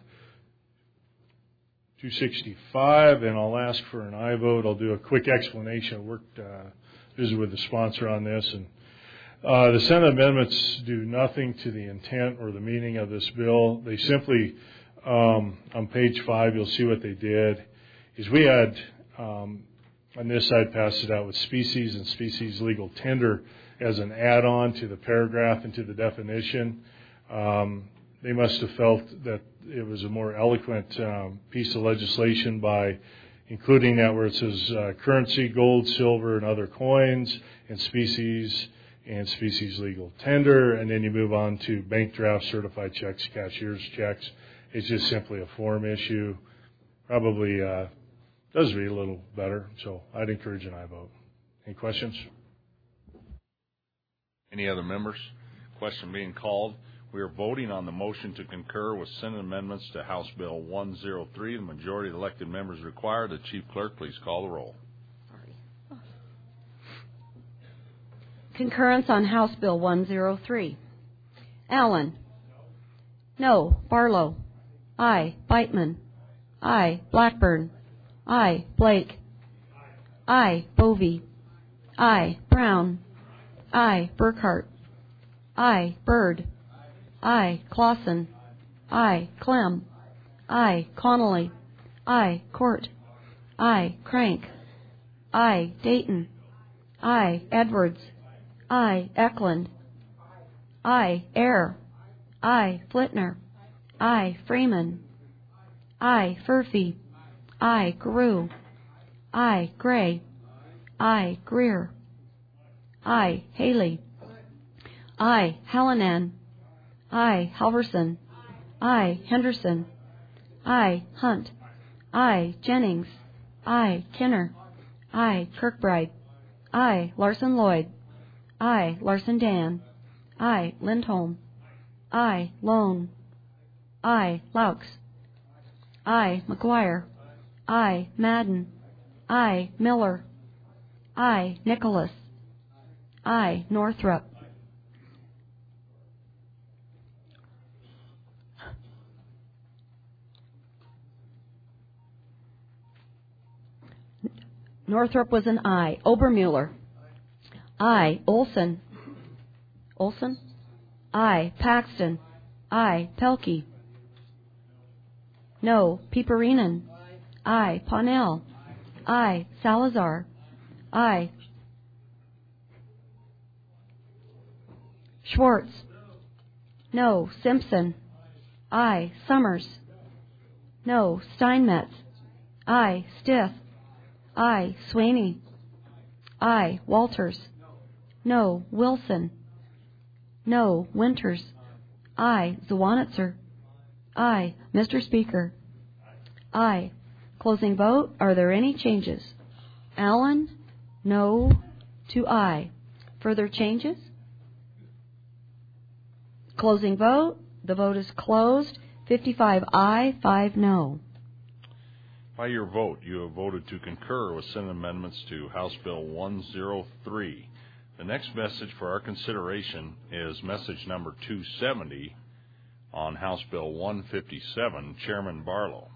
265, and I'll ask for an aye vote. I'll do a quick explanation. I worked, visited with the sponsor on this, and the Senate amendments do nothing to the intent or the meaning of this bill. They simply, on page 5, you'll see what they did, is we had, on this side, passed it out with species and species legal tender as an add-on to the paragraph and to the definition. They must have felt that it was a more eloquent piece of legislation by including that where it says currency, gold, silver, and other coins, and species legal tender, and then you move on to bank drafts, certified checks, cashier's checks. It's just simply a form issue. Probably does read a little better, so I'd encourage an aye vote. Any questions? Any other members? Question being called. We are voting on the motion to concur with Senate amendments to House Bill 103. The majority of elected members required. The Chief Clerk, please call the roll. Concurrence on House Bill 103. Allen. No. Barlow. Aye. Beitman. Aye. Blackburn. Aye. Blake. Aye. Bovee. Aye. Brown. Aye. Burkhart. Aye. Byrd. Aye. Clausen. Aye. Clem. Aye. Connolly. Aye. Court. Aye. Crank. Aye. Dayton. Aye. Edwards. Aye. Eklund. Aye. Eyre. Aye. Flitner. Aye. Freeman. Aye. Furphy. Aye. Carew. Aye. Gray. Aye. Greer. Aye. Haley. Aye. Hallinan. Aye. Halverson. Aye. Henderson. Aye. Hunt. Aye. Jennings. Aye. Kinner. Aye. Kirkbride. Aye. Larson Lloyd. Aye. Larson Dan. Aye. Lindholm. Aye. Lone. Aye. Laux. Aye. McGuire. Aye. Madden. Aye. Miller. Aye. Nicholas. Aye. Northrup. Northrup was an aye. Obermuller. Aye. Olson. Olson. Aye. Paxton. Aye. Pelkey. No. Pieperinen. Aye. Ponnell. Aye. Salazar. Aye. Schwartz. No. Simpson. Aye. Summers. No. Steinmetz. Aye. Stith. Aye. Swaney. Aye. Walters. No. Wilson. No. Winters. Aye. Zwanitzer. Aye. Mr. Speaker. Aye. Closing vote. Are there any changes? Allen, no to aye. Further changes? Closing vote. The vote is closed. 55 aye, 5 no. By your vote, you have voted to concur with Senate amendments to House Bill 103. The next message for our consideration is message number 270 on House Bill 157. Chairman Barlow.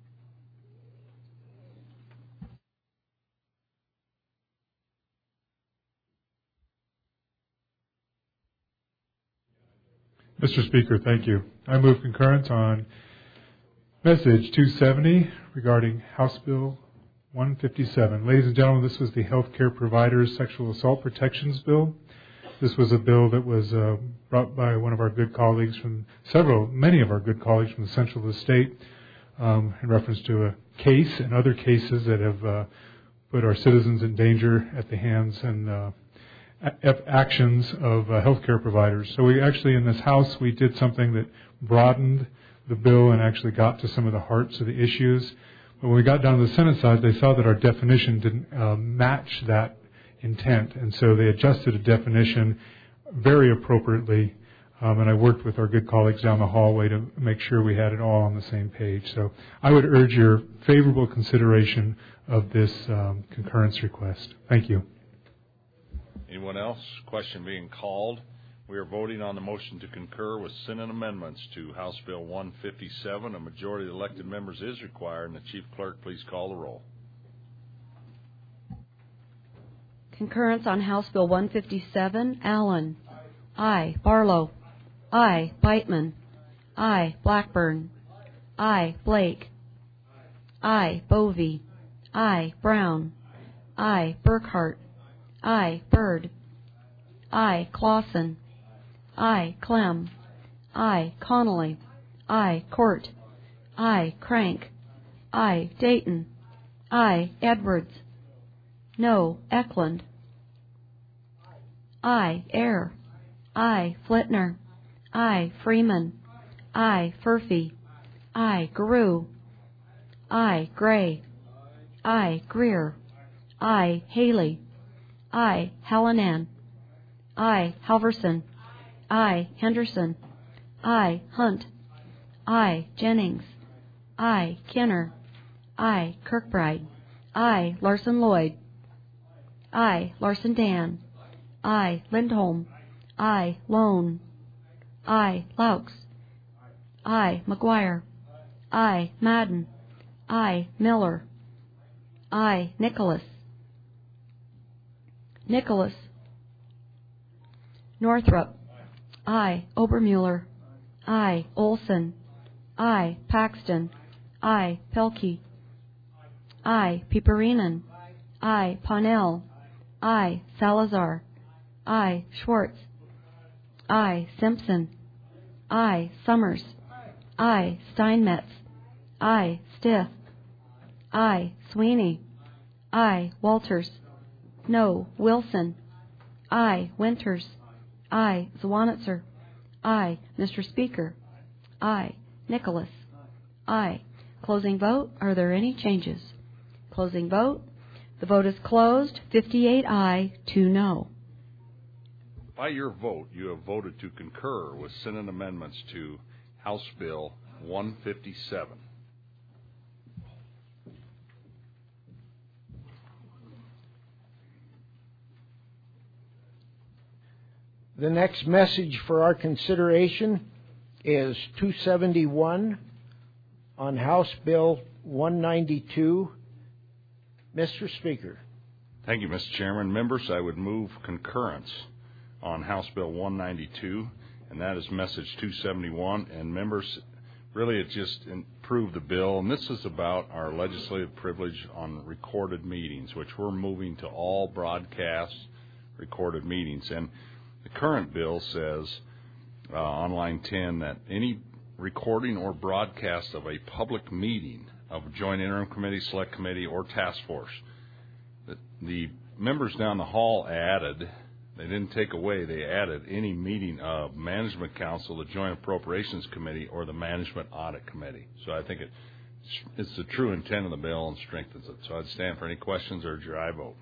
Mr. Speaker, thank you. I move concurrence on message 270 regarding House Bill 157. Ladies and gentlemen, this was the Healthcare Providers Sexual Assault Protections Bill. This was a bill that was brought by one of our good colleagues many of our good colleagues from the central of the state in reference to a case and other cases that have put our citizens in danger at the hands and actions of healthcare providers. So we actually, in this House, we did something that broadened the bill and actually got to some of the hearts of the issues. But when we got down to the Senate side, they saw that our definition didn't match that intent. And so they adjusted a definition very appropriately. And I worked with our good colleagues down the hallway to make sure we had it all on the same page. So I would urge your favorable consideration of this concurrence request. Thank you. Anyone else? Question being called. We are voting on the motion to concur with Senate amendments to House Bill 157. A majority of elected members is required, and the Chief Clerk please call the roll. Concurrence on House Bill 157. Allen. Aye. Barlow. Aye. Beitman. Aye. Blackburn. Aye. Blake. Aye. Bovee. Aye. Brown. Aye. Burkhart. Aye. Byrd. Aye. Clausen. Aye. Clem. Aye. Connolly. Aye. Court. Aye. Crank. Aye. Dayton. I, Edwards. No, Eklund. I, Ayer. I, Flitner. I, Freeman. I, Furphy. I, Garew. I, Gray. I, Greer. I, Haley. I, Hallinan. I, Halverson. I, Henderson. I, Hunt. I, Jennings. I, Kenner. I, Kirkbride. I, Larson Lloyd. I, Larson Dan. I, Lindholm. I, Lone. I, Laux. I, McGuire. I, Madden. I, Miller. I, Nicholas. Nicholas. Northrup. I, Obermuller. I, Olson. I, Paxton. I, Pelkey. I, Piperinen. I, Ponnell. I, Salazar. I, Schwartz. I, Simpson. I, Summers. I, Steinmetz. I, Stiff. I, Sweeney. I, Walters. No, Wilson. I, Winters. I, Zwanitzer. I, Mr. Speaker. I, Nicholas. I. Closing vote. Are there any changes? Closing vote. The vote is closed. 58 aye, 2 no. By your vote, you have voted to concur with Senate amendments to House Bill 157. The next message for our consideration is 271 on House Bill 192. Mr. Speaker. Thank you, Mr. Chairman. Members, I would move concurrence on House Bill 192, and that is message 271. And members, really it just improved the bill, and this is about our legislative privilege on recorded meetings, which we're moving to all broadcast recorded meetings. And the current bill says on line 10 that any recording or broadcast of a public meeting of a joint interim committee, select committee, or task force. The members down the hall added, they didn't take away, they added any meeting of Management Council, the Joint Appropriations Committee, or the Management Audit Committee. So I think it's the true intent of the bill and strengthens it. So I'd stand for any questions or your aye vote.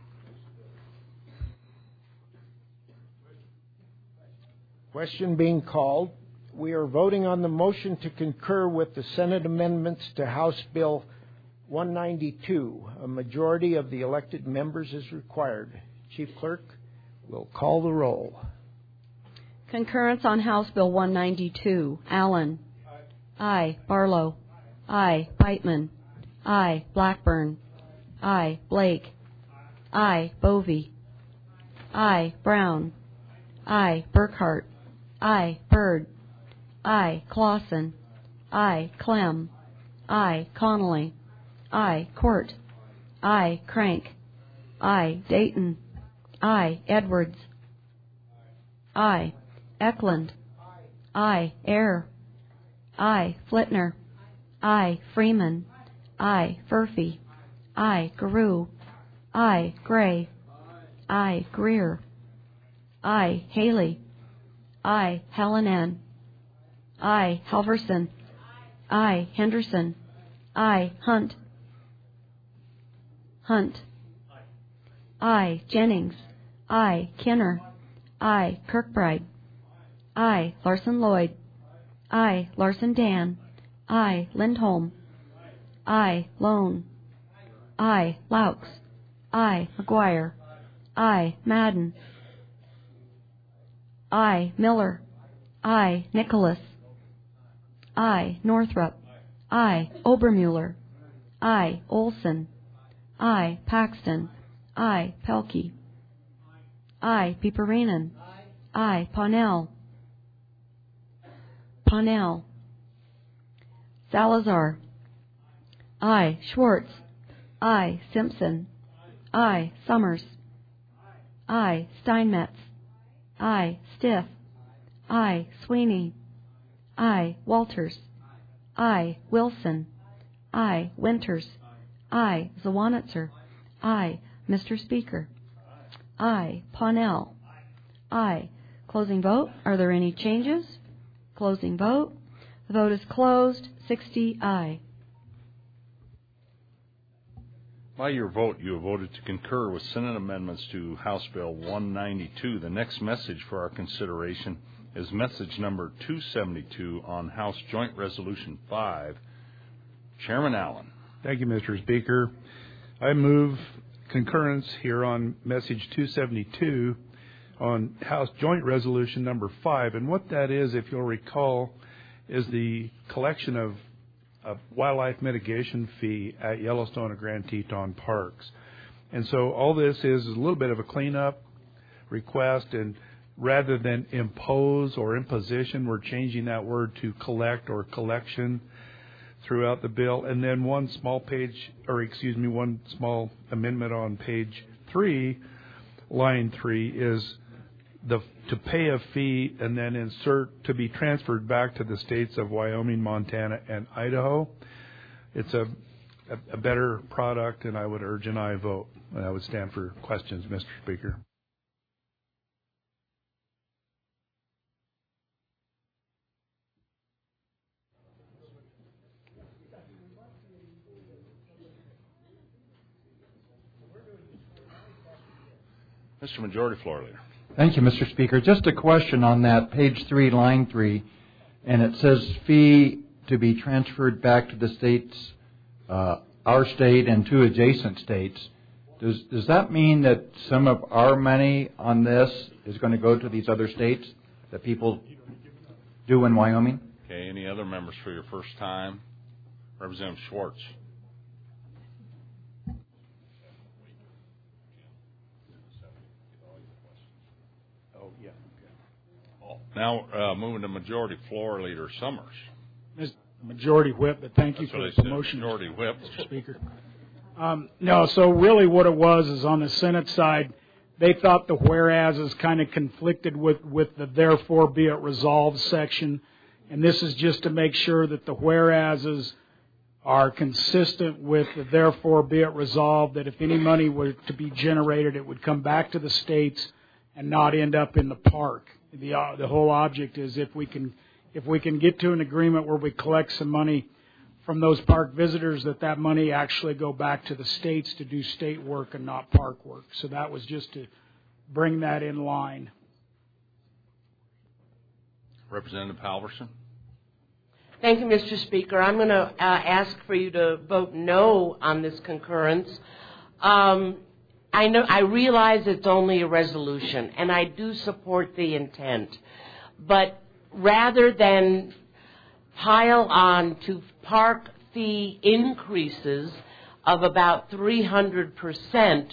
Question being called. We are voting on the motion to concur with the Senate amendments to House Bill 192. A majority of the elected members is required. Chief Clerk will call the roll. Concurrence on House Bill 192. Allen. Aye. Barlow. Aye. Piteman. Aye. Blackburn. Aye. Blake. Aye. Bovee. Aye. Brown. Aye. Burkhart. Aye. Byrd. Aye. Clausen. Aye. Clem. Aye. Connolly. Aye. Court. Aye. Crank. Aye. Dayton. Aye. Edwards. Aye. Eklund. Aye. Ayer. Aye. Flitner. Aye. Freeman. Aye. Furphy. Aye. Garew. Aye. Gray. Aye. Greer. Aye. Haley. Aye. Hallinan. Aye. Halverson. Aye. Henderson. Aye. Hunt. Hunt. Aye. Jennings. Aye. Kenner. Aye. Kirkbride. Aye. Larson Lloyd. Aye. Larson Dan. Aye. Lindholm. Aye. Lone. Aye. Laux. Aye. McGuire. Aye. Madden. Aye. Miller. Aye. Nicholas. Aye. Northrup. Aye. Obermuller. Aye. Olson. Aye. Paxton. Aye. Pelkey. Aye. Piperinen. Aye. Ponnell. Ponnell. Salazar. Aye. Schwartz. Aye. Simpson. Aye. Summers. Aye. Steinmetz. Aye. Stiff. Aye. Sweeney. Aye. Walters. Aye. Wilson. Aye. Winters. I, Zawanitzer. I, Mr. Speaker. I, Pawnell. I. Closing vote. Are there any changes? Closing vote. The vote is closed. 60 aye. By your vote, you have voted to concur with Senate amendments to House Bill 192. The next message for our consideration is message number 272 on House Joint Resolution 5. Chairman Allen. Thank you, Mr. Speaker. I move concurrence here on message 272 on House Joint Resolution number 5. And what that is, if you'll recall, is the collection of a wildlife mitigation fee at Yellowstone and Grand Teton parks. And so all this is a little bit of a cleanup request, and rather than impose or imposition, we're changing that word to collect or collection throughout the bill. And then one small amendment on page 3, line 3, is to pay a fee and then insert to be transferred back to the states of Wyoming, Montana, and Idaho. It's a better product, and I would urge an aye vote. And I would stand for questions, Mr. Speaker. Mr. Majority Floor Leader. Thank you, Mr. Speaker. Just a question on that, page 3, line 3, and it says fee to be transferred back to the states, our state and 2 adjacent states. Does that mean that some of our money on this is going to go to these other states that people do in Wyoming? Okay, any other members for your first time? Representative Schwartz. Now, moving to Majority Floor Leader Summers. Mr. Majority Whip, but thank you for the promotion, Majority Whip. Mr. Speaker. No, so really what it was is on the Senate side, they thought the whereases kind of conflicted with the therefore be it resolved section, and this is just to make sure that the whereases are consistent with the therefore be it resolved, that if any money were to be generated, it would come back to the states and not end up in the park. The whole object is if we can get to an agreement where we collect some money from those park visitors, that money actually go back to the states to do state work and not park work. So that was just to bring that in line. Representative Halverson. Thank you, Mr. Speaker. I'm going to ask for you to vote no on this concurrence. I realize it's only a resolution, and I do support the intent. But rather than pile on to park fee increases of about 300%,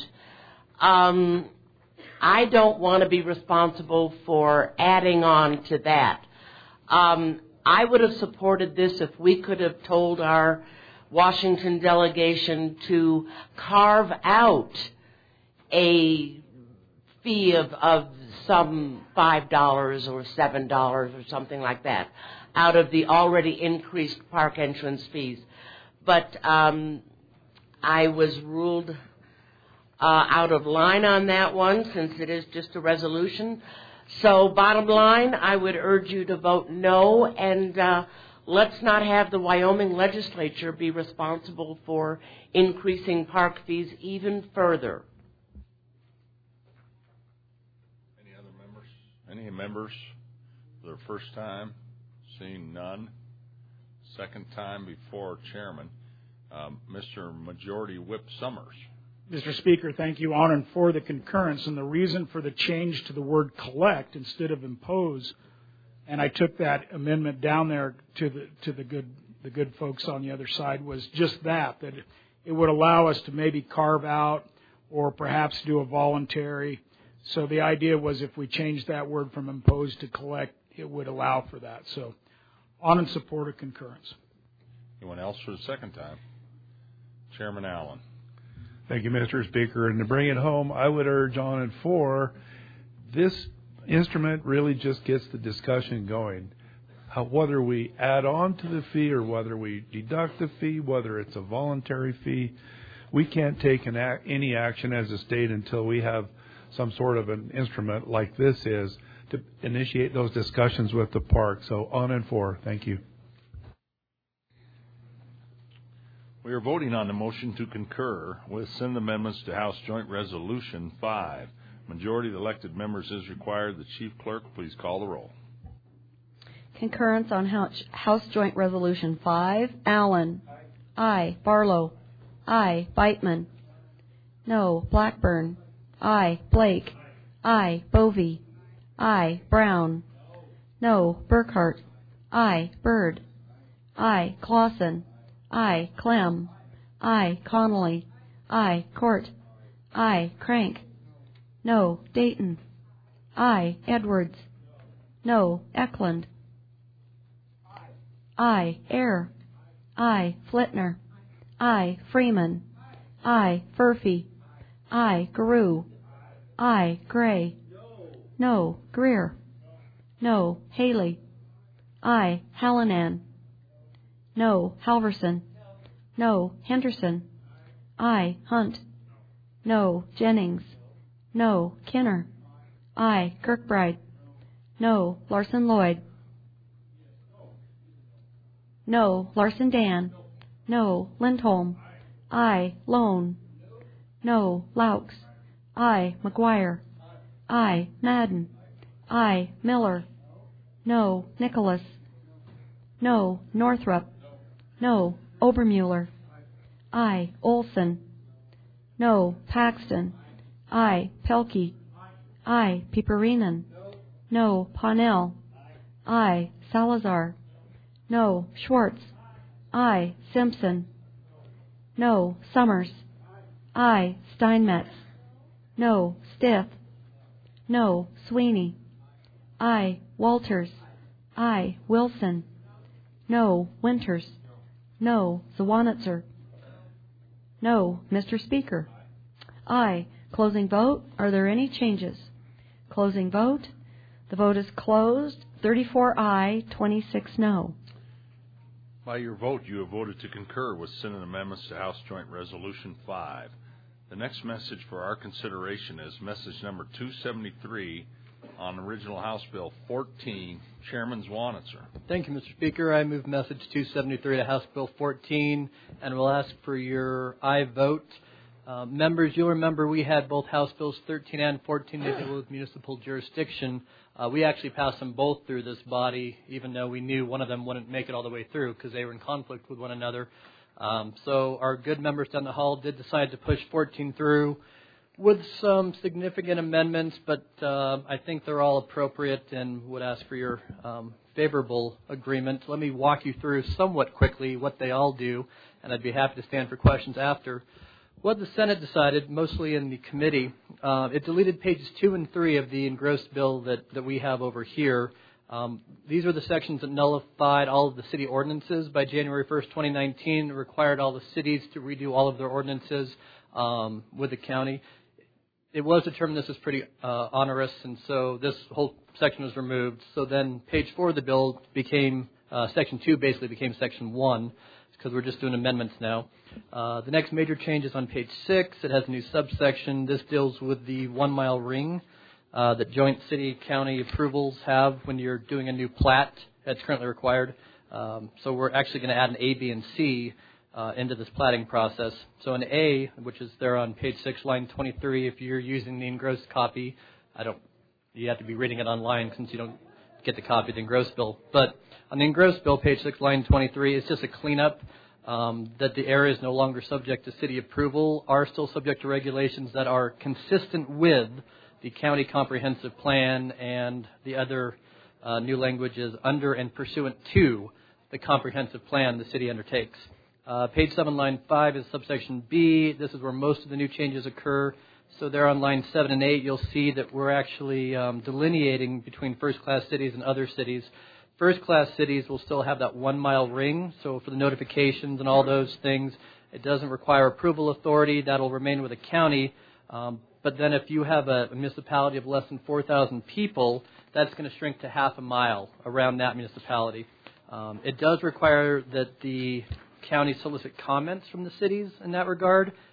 I don't want to be responsible for adding on to that. I would have supported this if we could have told our Washington delegation to carve out a fee of some $5 or $7 or something like that out of the already increased park entrance fees. But I was ruled out of line on that one since it is just a resolution. So bottom line, I would urge you to vote no, and let's not have the Wyoming legislature be responsible for increasing park fees even further. Any members for their first time? Seeing none. Second time before Chairman. Mr. Majority Whip Summers. Mr. Speaker, thank you on and for the concurrence. And the reason for the change to the word collect instead of impose, and I took that amendment down there to the good folks on the other side, was just that it would allow us to maybe carve out or perhaps do a voluntary. So the idea was if we changed that word from impose to collect, it would allow for that. So on in support of concurrence. Anyone else for the second time? Chairman Allen. Thank you, Mr. Speaker. And to bring it home, I would urge on and for this instrument really just gets the discussion going. Whether we add on to the fee or whether we deduct the fee, whether it's a voluntary fee, we can't take any action as a state until we have some sort of an instrument like this is to initiate those discussions with the park. So on and for. Thank you. We are voting on the motion to concur with Senate amendments to House Joint Resolution 5. Majority of the elected members is required. The Chief Clerk, please call the roll. Concurrence on House Joint Resolution 5. Allen. Aye. Barlow. Aye. Beitman. No. Blackburn. Aye. Blake. Aye. Bovee. Aye. Brown. No. Burkhart. Aye. Byrd. Aye. Clausen. Aye. Clem. Aye. Connolly. Aye. Court. Aye. Crank. No. Dayton. Aye. Edwards. No. Eklund. Aye. Ayer. Aye. Flitner. Aye. Freeman. Aye. Furphy. Aye. Garou. Aye. Gray. No. Greer. No. Haley. Aye. Hallinan. No. Halverson. No. Henderson. Aye. Hunt. No. Jennings. No. Kinner. Aye. Kirkbride. No. Larson Lloyd. No. Larson Dan. No. Lindholm. Aye. Lone. No. Laux. Aye. McGuire. Aye. Madden. Aye. Miller. No. Nicholas. No. Northrup. No. Obermuller. Aye. Olson. No. Paxton. Aye. Pelkey. Aye. Piperinen. No. Parnell. Aye. Salazar. No. Schwartz. Aye. Simpson. No. Summers. Aye. Steinmetz. No. Stith. No. Sweeney. Aye. Walters. Aye. Wilson. No. Winters. No. Zwanitzer. No. Mr. Speaker. Aye. Closing vote. Are there any changes? Closing vote. The vote is closed. 34 aye, 26 no. By your vote, you have voted to concur with Senate amendments to House Joint Resolution 5. The next message for our consideration is message number 273 on original House Bill 14. Chairman Zwanitzer. Thank you, Mr. Speaker. I move message 273 to House Bill 14, and will ask for your aye vote. Members, you'll remember we had both House Bills 13 and 14 that deal with municipal jurisdiction. We actually passed them both through this body, even though we knew one of them wouldn't make it all the way through because they were in conflict with one another. So our good members down the hall did decide to push 14 through with some significant amendments, but I think they're all appropriate and would ask for your favorable agreement. Let me walk you through somewhat quickly what they all do, and I'd be happy to stand for questions after. What the Senate decided, mostly in the committee, it deleted pages 2 and 3 of the engrossed bill that we have over here. These are the sections that nullified all of the city ordinances by January 1st, 2019. It required all the cities to redo all of their ordinances with the county. It was determined this was pretty onerous, and so this whole section was removed. So then page 4 of the bill became, section 2 basically became section 1, because we're just doing amendments now. The next major change is on page 6. It has a new subsection. This deals with the 1 mile ring that joint city-county approvals have when you're doing a new plat that's currently required. So we're actually going to add an A, B, and C into this platting process. So an A, which is there on page 6, line 23, if you're using the engrossed copy, you have to be reading it online since you don't get the copy of the engrossed bill. But on the engrossed bill, page 6, line 23, it's just a cleanup that the area is no longer subject to city approval, are still subject to regulations that are consistent with the county comprehensive plan and the other new languages under and pursuant to the comprehensive plan the city undertakes. Page 7, line 5 is subsection B. This is where most of the new changes occur. So there on line 7 and 8, you'll see that we're actually delineating between first-class cities and other cities. First-class cities will still have that 1 mile ring. So for the notifications and all those things, it doesn't require approval authority. That'll remain with the county. But then if you have a municipality of less than 4,000 people, that's going to shrink to half a mile around that municipality. It does require that the county solicit comments from the cities in that regard.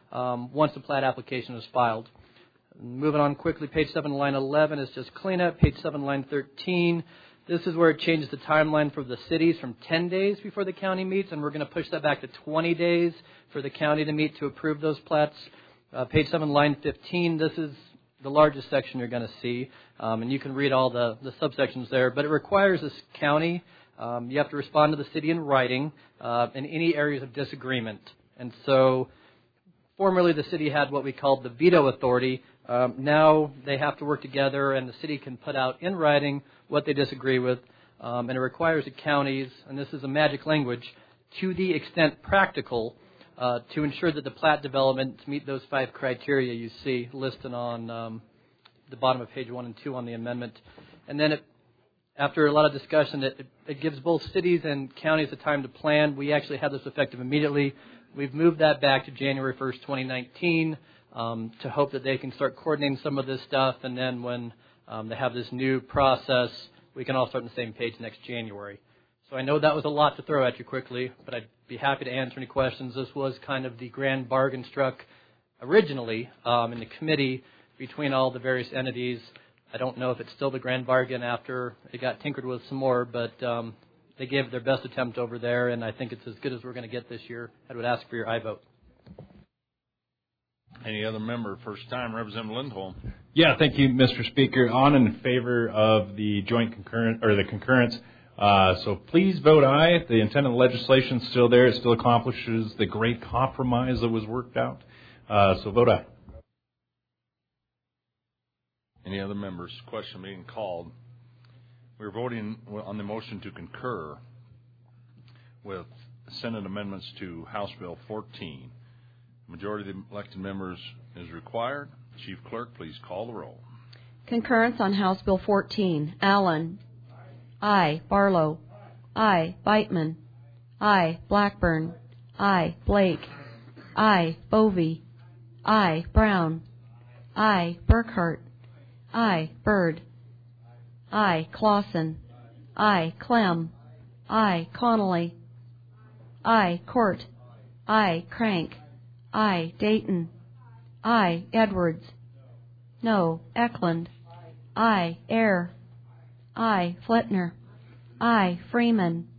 once the plat application is filed. Moving on quickly, page 7, line 11 is just cleanup. Page 7, line 13, this is where it changes the timeline for the cities from 10 days before the county meets, and we're going to push that back to 20 days for the county to meet to approve those plats. Page 7, line 15, this is the largest section you're going to see, and you can read all the subsections there, but it requires this county, you have to respond to the city in writing in any areas of disagreement. And so formerly the city had what we called the veto authority. Now they have to work together, and the city can put out in writing what they disagree with, and it requires the counties, and this is a magic language, to the extent practical, to ensure that the plat developments meet those 5 criteria you see listed on the bottom of page 1 and 2 on the amendment. And then after a lot of discussion, it gives both cities and counties the time to plan. We actually have this effective immediately. We've moved that back to January 1st, 2019, to hope that they can start coordinating some of this stuff, and then when they have this new process, we can all start on the same page next January. So I know that was a lot to throw at you quickly, but I'd be happy to answer any questions. This was kind of the grand bargain struck originally in the committee between all the various entities. I don't know if it's still the grand bargain after it got tinkered with some more, but they gave it their best attempt over there, and I think it's as good as we're going to get this year. I would ask for your aye vote. Any other member? First time, Representative Lindholm. Yeah, thank you, Mr. Speaker. On in favor of the joint concurrence, or the concurrence. So please vote aye. The intent of the legislation is still there. It still accomplishes the great compromise that was worked out. So vote aye. Any other members? Question being called. We're voting on the motion to concur with Senate amendments to House Bill 14. Majority of the elected members is required. Chief Clerk, please call the roll. Concurrence on House Bill 14. Allen. Aye. Barlow. Aye. Beitman. Aye. Blackburn. Aye. Blake. Aye. Bovee. Aye. Brown. Aye. Burkhart. Aye. Byrd. Aye. Clausen. Aye. Clem. Aye. Connolly. Aye. Court. Aye. Crank. Aye. Dayton. Aye. Edwards. No. Eklund. Aye. Eyre. Aye. Fletner. Aye. Freeman.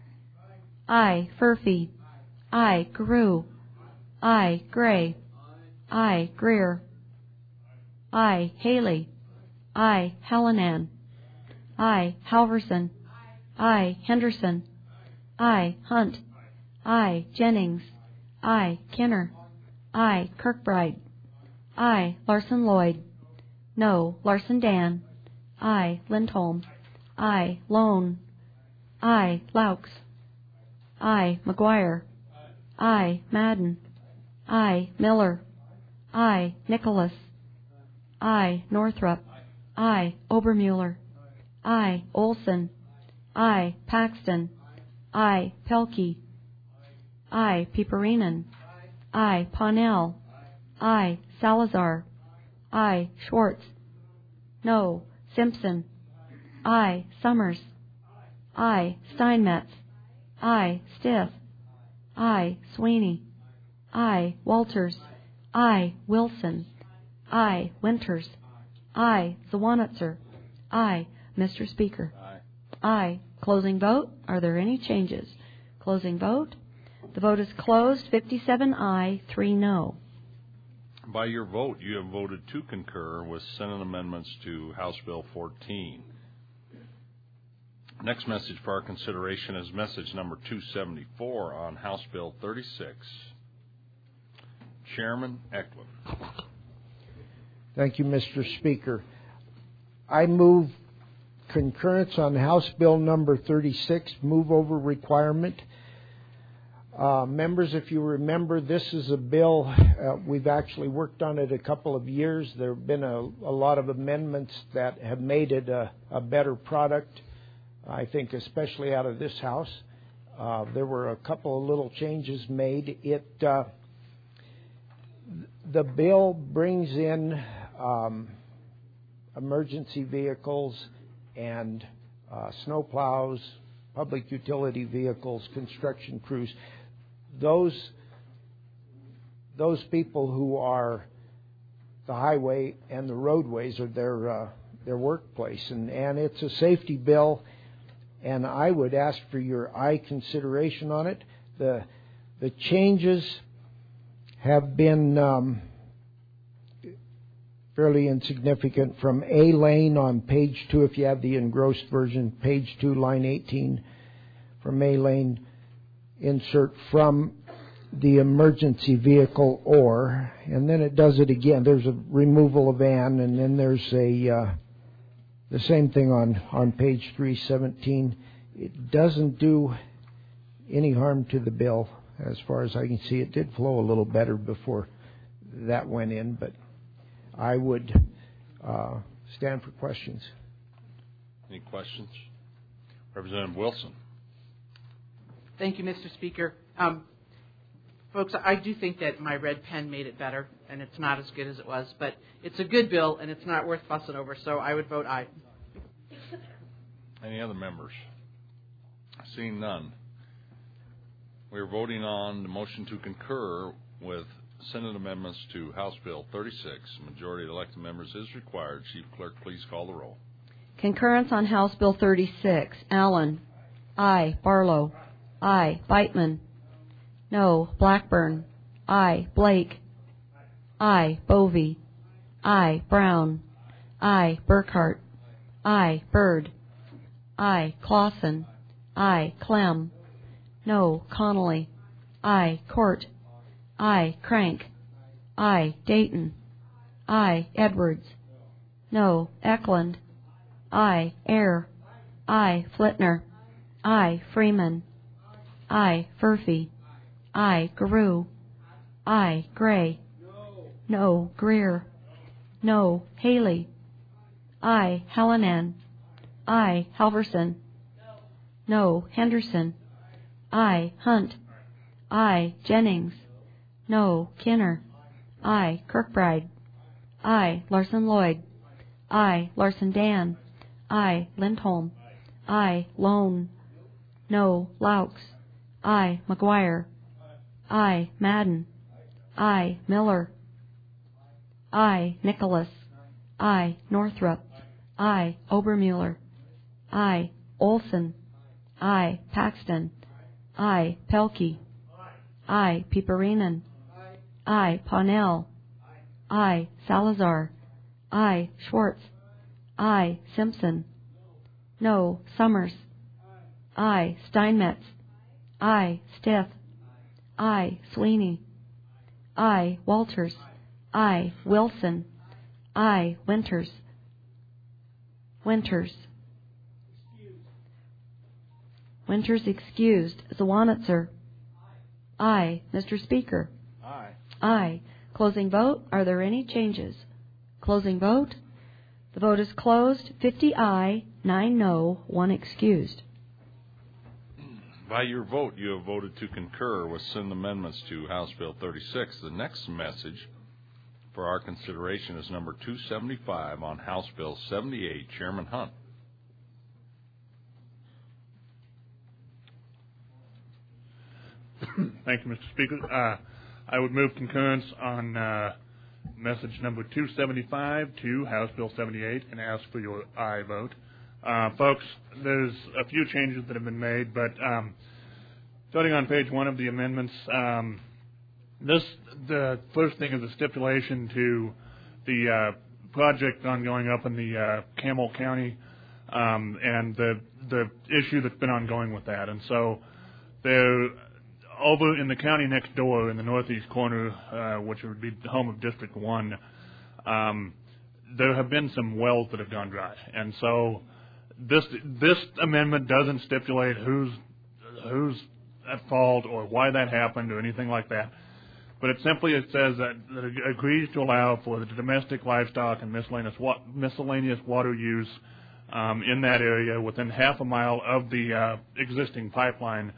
Aye. Furphy. Aye. Carew. Aye. Gray. Aye. Greer. Aye. Haley. Aye. Hallinan. Aye. Halverson. Aye. Henderson. Aye. Hunt. Aye. Jennings. Aye. Kenner. Aye. Kirkbride. Aye. Larson Lloyd. No. Larson Dan. Aye. Lindholm. Aye. Lone. Aye. Laux. Aye. McGuire. Aye. Madden. Aye. Miller. Aye. Nicholas. Aye. Northrup. Aye. Obermuller. Aye. Olson. Aye. Paxton. Aye. Pelkey. Aye. Piperinen. Aye. Parnell. Aye. Salazar. Aye. Schwartz. No. Simpson. Aye. Summers. Aye. Steinmetz. Aye. Stiff. Aye. Sweeney. Aye. Walters. Aye. Wilson. Aye. Winters. Aye. Zawanitzer. Aye. Mr. Speaker. Aye. Closing vote. Are there any changes? Closing vote. The vote is closed. 57 aye, 3 no. By your vote, you have voted to concur with Senate amendments to House Bill 14. Next message for our consideration is message number 274 on House Bill 36. Chairman Eklund. Thank you, Mr. Speaker. I move concurrence on House Bill number 36, move over requirement. Members, if you remember, this is a bill, we've actually worked on it a couple of years. There have been a lot of amendments that have made it a better product, I think, especially out of this House. There were a couple of little changes made. The bill brings in emergency vehicles and snowplows, public utility vehicles, construction crews. Those those people who are the highway and the roadways are their workplace, and it's a safety bill, and I would ask for your consideration on it. The changes have been fairly insignificant from A lane on page 2, if you have the engrossed version, page 2, line 18, from A lane, insert from the emergency vehicle or, and then it does it again. There's a removal of an, and then there's the same thing on page 317. It doesn't do any harm to the bill as far as I can see. It did flow a little better before that went in, but I would stand for questions. Any questions? Representative Wilson. Thank you, Mr. Speaker. Folks, I do think that my red pen made it better, and it's not as good as it was, but it's a good bill, and it's not worth fussing over, so I would vote aye. Any other members? Seeing none. We are voting on the motion to concur with Senate amendments to House Bill 36. Majority of elected members is required. Chief Clerk, please call the roll. Concurrence on House Bill 36. Allen. Aye. Barlow. Aye. Beitman. No. Blackburn. Aye. Blake. Aye. Bovee. Aye. Brown. Aye. Burkhart. Aye. Byrd. Aye. Clausen. Aye. Clem. No. Connolly. Aye. Court. Aye. Crank. Aye. Dayton. Aye. Edwards. No. Eklund. Aye. Ayer. Aye. Flitner. Aye. Freeman. Aye. Furphy. Aye. Garou. Aye. Gray. No. Greer. No. Haley. Aye. Hallinan. Aye. Halverson. No. Henderson. Aye. Hunt. Aye. Jennings. No. Kinner. Aye. Kirkbride. Aye. Larson Lloyd. Aye. Larson Dan. Aye. Lindholm. Aye. Lone. No. Laux. Aye. McGuire. Aye. Madden. Aye. Miller. Aye. Nicholas. Aye. Northrup. Aye. Obermuller. Aye. Olson. Aye. Paxton. Aye. Pelkey. Aye. Piperinen. Aye. Parnell. Aye. Salazar. Aye. Schwartz. Aye. Simpson. No. Summers. Aye. Steinmetz. Aye. Stith. Aye. Sweeney. Aye. Walters. Aye. Wilson. Aye. Winters. Winters. Winters excused. Zawanitzer. Aye. Mr. Speaker. Aye. Aye. Closing vote. Are there any changes? Closing vote. The vote is closed. 50 aye, 9 no, 1 excused. By your vote, you have voted to concur with Senate amendments to House Bill 36. The next message for our consideration is number 275 on House Bill 78. Chairman Hunt. Thank you, Mr. Speaker. I would move concurrence on message number 275 to House Bill 78 and ask for your aye vote. Folks, there's a few changes that have been made, but starting on page 1 of the amendments, the first thing is a stipulation to the project ongoing up in the Campbell County and the issue that's been ongoing with that. And so there, over in the county next door in the northeast corner, which would be the home of District 1, there have been some wells that have gone dry. And so this amendment doesn't stipulate who's at fault or why that happened or anything like that. But it says that it agrees to allow for the domestic livestock and miscellaneous water use in that area within half a mile of the existing pipeline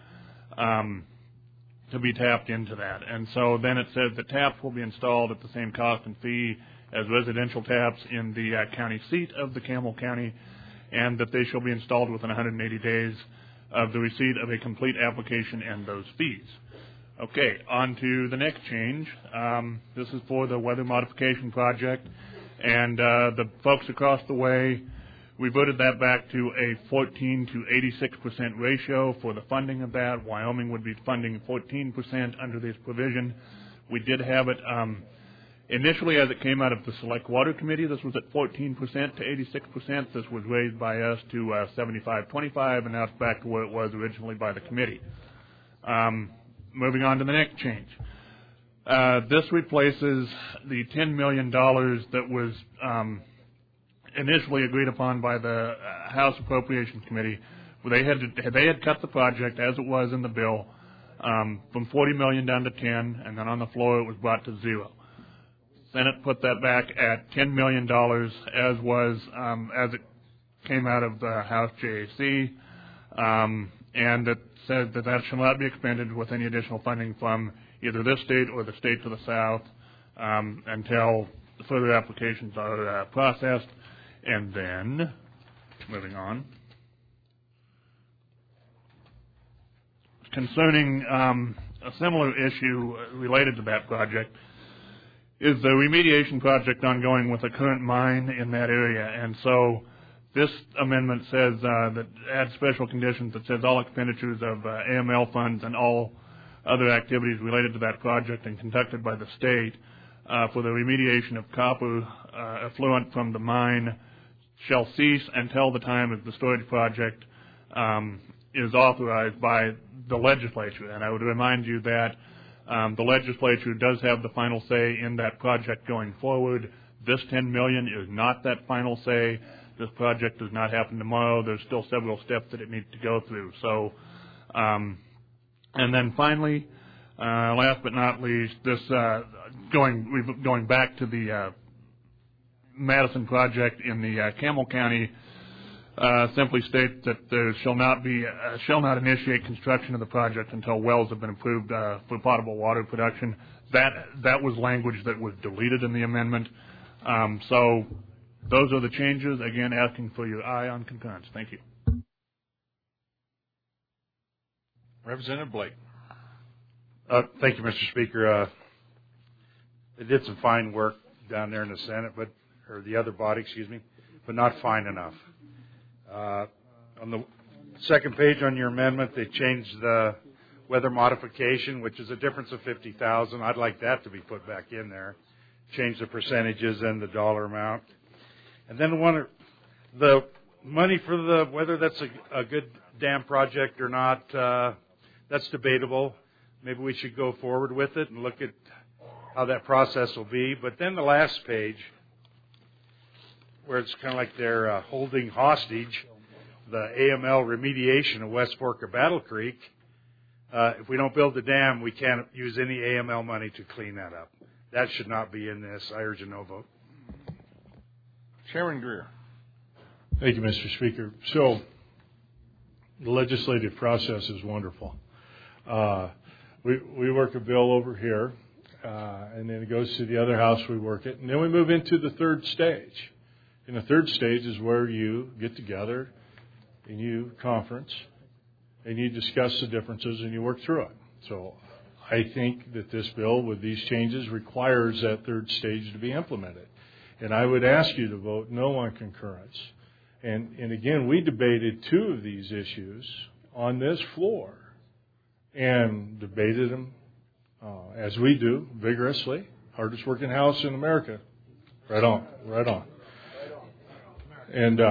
to be tapped into that. And so then it says that taps will be installed at the same cost and fee as residential taps in the county seat of the Campbell County, and that they shall be installed within 180 days of the receipt of a complete application and those fees. Okay, on to the next change. This is for the weather modification project, and the folks across the way, we voted that back to a 14 to 86% ratio for the funding of that. Wyoming would be funding 14% under this provision. We did have it initially as it came out of the Select Water Committee. This was at 14% to 86%. This was raised by us to 75-25, and now it's back to where it was originally by the committee. Moving on to the next change. This replaces the $10 million that was initially agreed upon by the House Appropriations Committee. They had cut the project as it was in the bill from $40 million down to 10, and then on the floor it was brought to 0. Senate put that back at $10 million as it came out of the House JAC, and it said that shall not be expended with any additional funding from either this state or the state to the south until further applications are processed. And then, moving on, concerning a similar issue related to that project is the remediation project ongoing with a current mine in that area. And so this amendment says that adds special conditions that says all expenditures of AML funds and all other activities related to that project and conducted by the state for the remediation of copper effluent from the mine shall cease until the time that the storage project is authorized by the legislature. And I would remind you that the legislature does have the final say in that project going forward. This $10 million is not that final say. This project does not happen tomorrow. There's still several steps that it needs to go through. So, and then finally, last but not least, this going back to the Madison project in the Campbell County simply states that there shall not initiate construction of the project until wells have been approved for potable water production. That was language that was deleted in the amendment. So those are the changes. Again, asking for your aye on concurrence. Thank you. Representative Blake. Thank you, Mr. Speaker. They did some fine work down there in the Senate, or the other body, but not fine enough. On the second page on your amendment, they changed the weather modification, which is a difference of $50,000. I'd like that to be put back in there. Change the percentages and the dollar amount. And then the money for whether that's a good dam project or not, that's debatable. Maybe we should go forward with it and look at how that process will be. But then the last page, where it's kind of like they're holding hostage the AML remediation of West Fork of Battle Creek. If we don't build the dam, we can't use any AML money to clean that up. That should not be in this. I urge a no vote. Chairman Greer. Thank you, Mr. Speaker. So the legislative process is wonderful. We work a bill over here, and then it goes to the other house, we work it, and then we move into the third stage. And the third stage is where you get together and you conference and you discuss the differences and you work through it. So I think that this bill with these changes requires that third stage to be implemented. And I would ask you to vote no on concurrence. And again, we debated two of these issues on this floor and debated them as we do, vigorously. Hardest working house in America. Right on, right on. And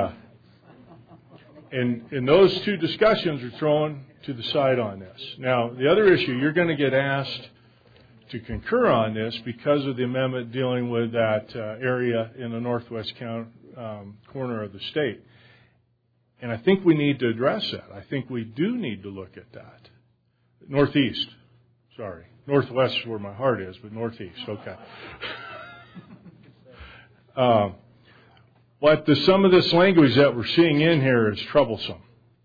those two discussions are thrown to the side on this. Now, the other issue, you're going to get asked to concur on this because of the amendment dealing with that area in the northwest corner of the state. And I think we need to address that. I think we do need to look at that. Northeast, sorry. Northwest is where my heart is, but northeast, okay. But some of this language that we're seeing in here is troublesome.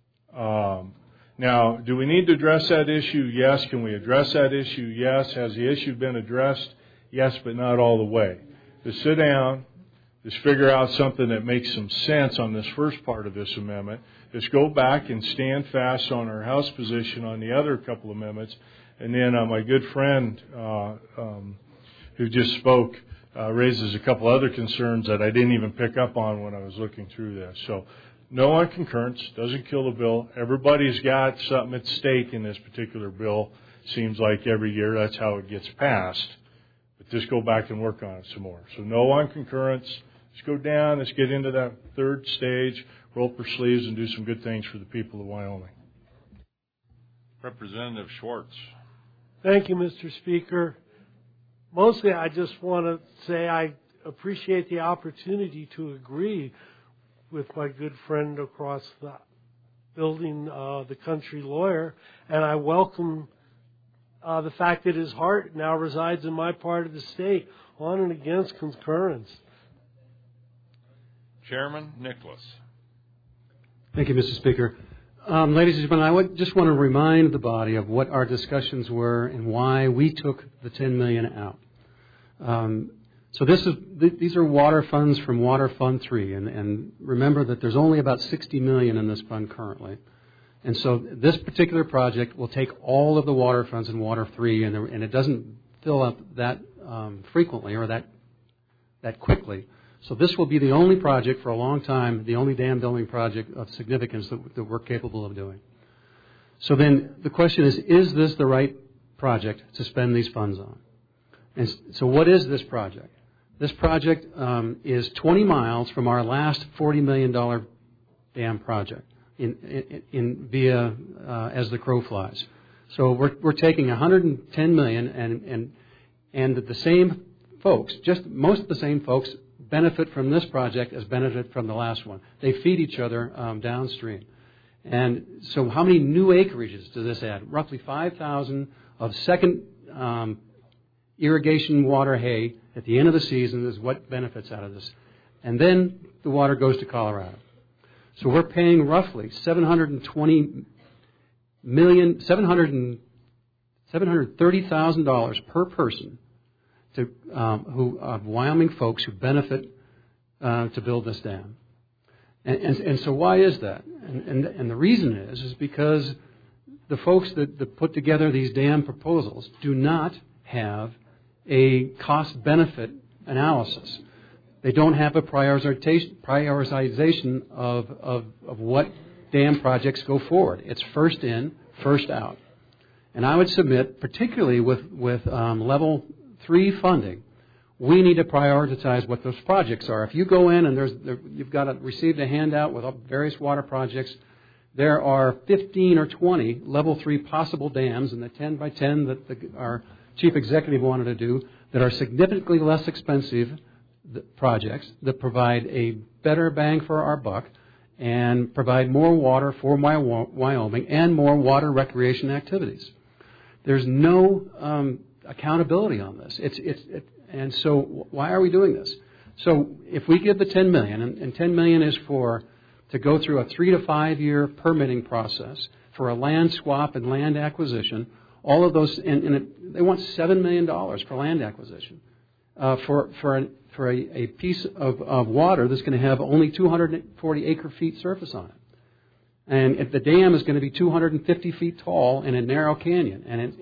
Now, do we need to address that issue? Yes. Can we address that issue? Yes. Has the issue been addressed? Yes, but not all the way. To sit down is figure out something that makes some sense on this first part of this amendment. Is go back and stand fast on our House position on the other couple amendments. And then my good friend who just spoke raises a couple other concerns that I didn't even pick up on when I was looking through this. So no on concurrence, doesn't kill the bill. Everybody's got something at stake in this particular bill. Seems like every year that's how it gets passed. But just go back and work on it some more. So no on concurrence. Let's go down. Let's get into that third stage, roll up our sleeves, and do some good things for the people of Wyoming. Representative Schwartz. Thank you, Mr. Speaker. Mostly I just want to say I appreciate the opportunity to agree with my good friend across the building, the country lawyer, and I welcome the fact that his heart now resides in my part of the state, on and against concurrence. Chairman Nicholas. Thank you, Mr. Speaker. Ladies and gentlemen, I just want to remind the body of what our discussions were and why we took the $10 million out. So these are water funds from Water Fund 3, and remember that there's only about $60 million in this fund currently. And so this particular project will take all of the water funds in Water 3, and it doesn't fill up that frequently or that quickly. So this will be the only project for a long time, the only dam building project of significance that we're capable of doing. So then the question is this the right project to spend these funds on? And so what is this project? This project is 20 miles from our last $40 million dam project via as the crow flies. So we're taking $110 million and the same folks, just most of the same folks, benefit from this project as benefit from the last one. They feed each other downstream. And so how many new acreages does this add? Roughly 5,000 of second irrigation water hay at the end of the season is what benefits out of this. And then the water goes to Colorado. So we're paying roughly $730,000 per person to of Wyoming folks who benefit to build this dam. And so why is that? And the reason is because the folks that put together these dam proposals do not have a cost-benefit analysis. They don't have a prioritization of what dam projects go forward. It's first in, first out. And I would submit, particularly with level 3 funding, we need to prioritize what those projects are. If you go in and you've received a handout with various water projects, there are 15 or 20 level 3 possible dams in the 10 by 10 that our chief executive wanted to do that are significantly less expensive projects that provide a better bang for our buck and provide more water for Wyoming and more water recreation activities. There's no accountability on this. And so why are we doing this? So if we give the $10 million, and $10 million is to go through a 3 to 5 year permitting process for a land swap and land acquisition, all of those, and they want $7 million for land acquisition for a piece of water that's going to have only 240 acre-feet surface on it. And if the dam is going to be 250 feet tall in a narrow canyon,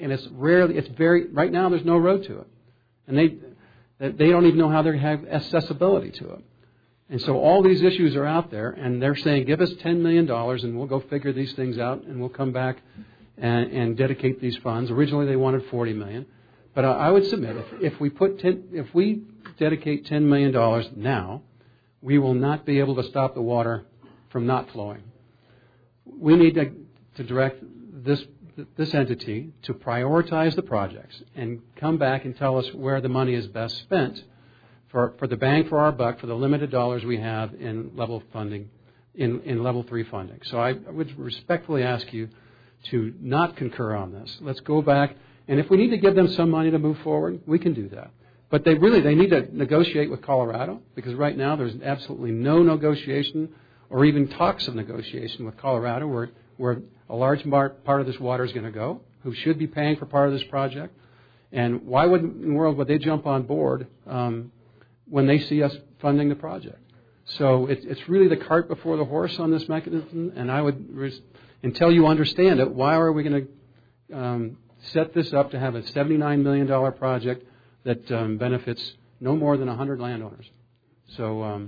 right now there's no road to it. And they don't even know how they have accessibility to it. And so all these issues are out there, and they're saying, give us $10 million and we'll go figure these things out and we'll come back and dedicate these funds. Originally they wanted $40 million. But I would submit, if we dedicate $10 million now, we will not be able to stop the water from not flowing. We need to direct this entity to prioritize the projects and come back and tell us where the money is best spent for the bang for our buck for the limited dollars we have in level funding, in level 3 funding. So I would respectfully ask you to not concur on this. Let's go back, and if we need to give them some money to move forward, we can do that. But they need to negotiate with Colorado, because right now there's absolutely no negotiation or even talks of negotiation with Colorado where a large part of this water is going to go, who should be paying for part of this project. And why in the world would they jump on board when they see us funding the project. So it's really the cart before the horse on this mechanism, and I would, until you understand it, why are we going to set this up to have a $79 million project that benefits no more than 100 landowners? So,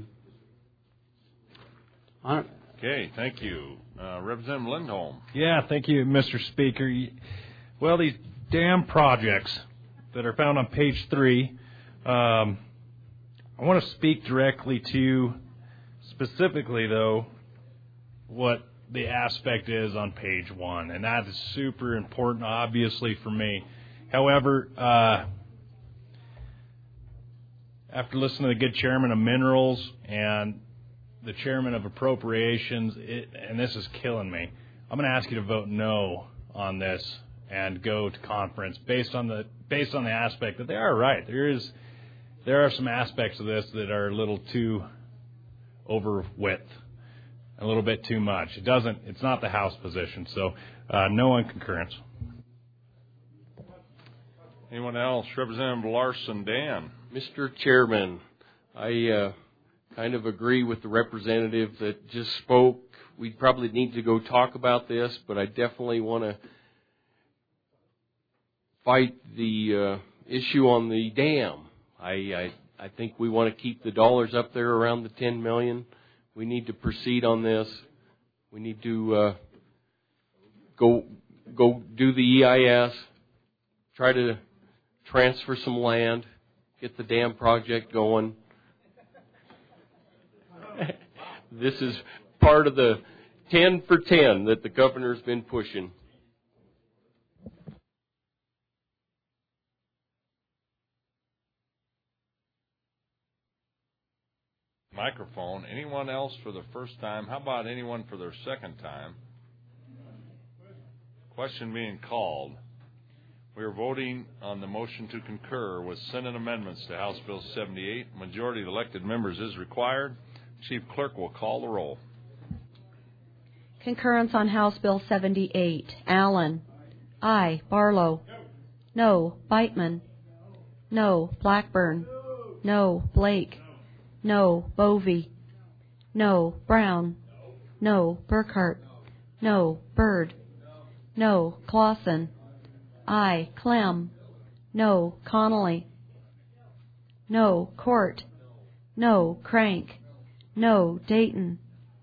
okay, thank you. Representative Lindholm. Yeah, thank you, Mr. Speaker. Well, these dam projects that are found on page 3, I want to speak directly to, specifically, though, what the aspect is on page 1, and that is super important, obviously, for me. However, after listening to the good chairman of Minerals and the chairman of Appropriations, and this is killing me, I'm going to ask you to vote no on this and go to conference based on the aspect that they are right. There are some aspects of this that are a little too over width, a little bit too much. It's not the House position, so no on concurrence. Anyone else? Representative Larson Dan. Mr. Chairman, I kind of agree with the representative that just spoke. We probably need to go talk about this, but I definitely want to fight the issue on the dam. I think we want to keep the dollars up there around the $10 million. We need to proceed on this. We need to go do the EIS, try to transfer some land, get the dam project going. This is part of the 10 for 10 that the governor's been pushing. Microphone. Anyone else for the first time? How about anyone for their second time? Question being called. We are voting on the motion to concur with Senate amendments to House Bill 78. Majority of elected members is required. Chief Clerk will call the roll. Concurrence on House Bill 78. Allen. Aye. Barlow. No. Beitman. No. Blackburn. No. Blake. No. Bovee. No. Brown. No. Burkhart. No. Byrd. No. Clausen. Aye. Clem. No. Connolly. No. Court. No. Crank. No. Dayton.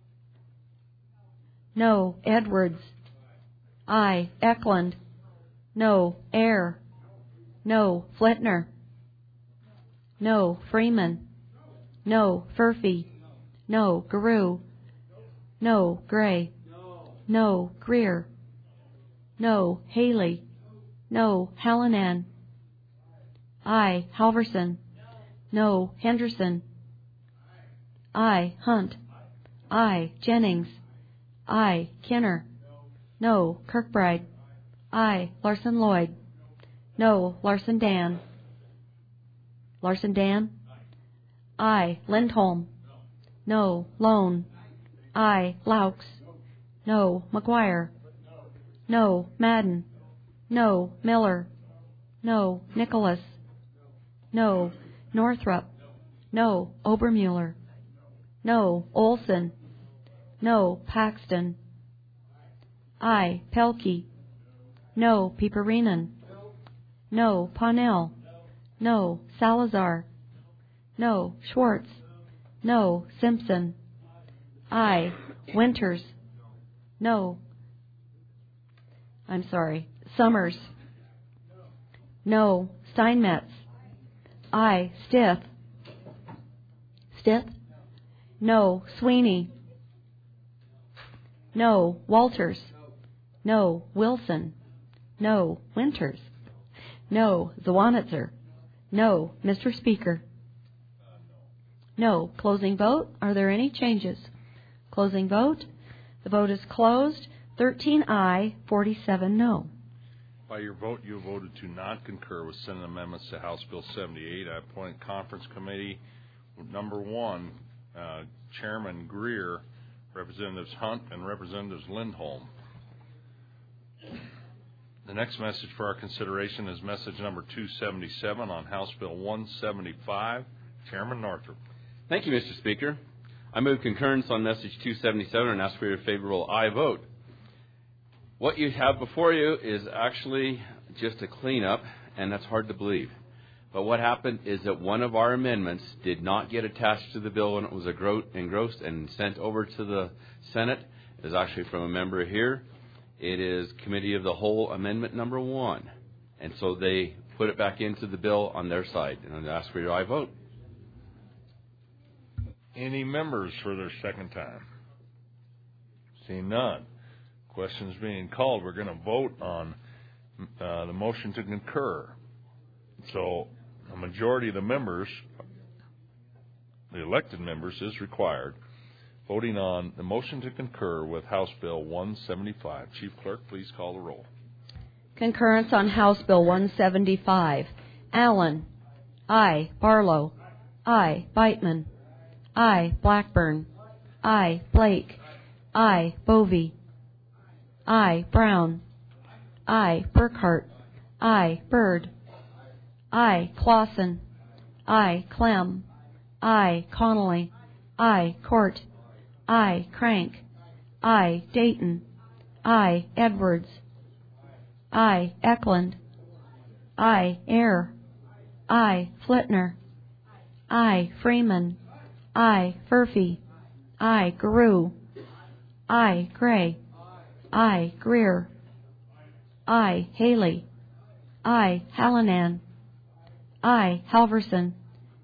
No. Edwards. Aye. Eklund. No. Ayer. No. Flitner. No. Freeman. No. Furphy. No. Garou. No. Gray. No. Greer. No. Haley. No. Hallinan. Aye. Halverson. No. Henderson. Aye. Hunt. Aye. Jennings. Aye. Kenner. No. Kirkbride. Aye. Larson Lloyd. No. Larson Dan. Larson Dan. Aye. Lindholm. No. Lone. Aye. Laux. No. McGuire. No. Madden. No. Miller. No. Nicholas. No. Northrup. No. Obermuller. No. Olson. No. Paxton. Aye. Pelkey. No. Pieperinen. No. Parnell. No. Salazar. No. Schwartz. No. Simpson. Aye. Winters. No. I'm sorry. Summers. No. Steinmetz. Aye. Stith. Stith. No. Sweeney. No. Walters. No. Wilson. No. Winters. No. Zwanitzer. No. Mr. Speaker. No. Closing vote. Are there any changes? Closing vote. The vote is closed. 13 aye, 47 no. By your vote, you voted to not concur with Senate amendments to House Bill 78. I appoint Conference Committee number 1, Chairman Greer, Representatives Hunt, and Representatives Lindholm. The next message for our consideration is message number 277 on House Bill 175. Chairman Northrup. Thank you, Mr. Speaker. I move concurrence on message 277 and ask for your favorable aye vote. What you have before you is actually just a cleanup, and that's hard to believe. But what happened is that one of our amendments did not get attached to the bill when it was engrossed and sent over to the Senate. It is actually from a member here. It is Committee of the Whole Amendment number 1. And so they put it back into the bill on their side. And I ask for your aye vote. Any members for their second time? Seeing none. Questions being called. We're going to vote on the motion to concur. So a majority of the members, the elected members, is required. Voting on the motion to concur with House Bill 175. Chief Clerk, please call the roll. Concurrence on House Bill 175. Allen. Aye. Barlow. Aye. Beitman. Aye. Blackburn. Aye. Blake. Aye. Bovee. Aye. Brown. Aye. Burkhart. Aye. Byrd. Aye. Clausen. Aye. Clem. Aye. Connolly. Aye. Court. Aye. Crank. Aye. Dayton. Aye. Edwards. Aye. Eklund. Aye. Eyre. Aye. Flitner. Aye. Freeman. Aye. Furphy. Aye. Garou. Aye. Gray. Aye. Greer. Aye. Haley. Aye. Hallinan. Aye. Halverson.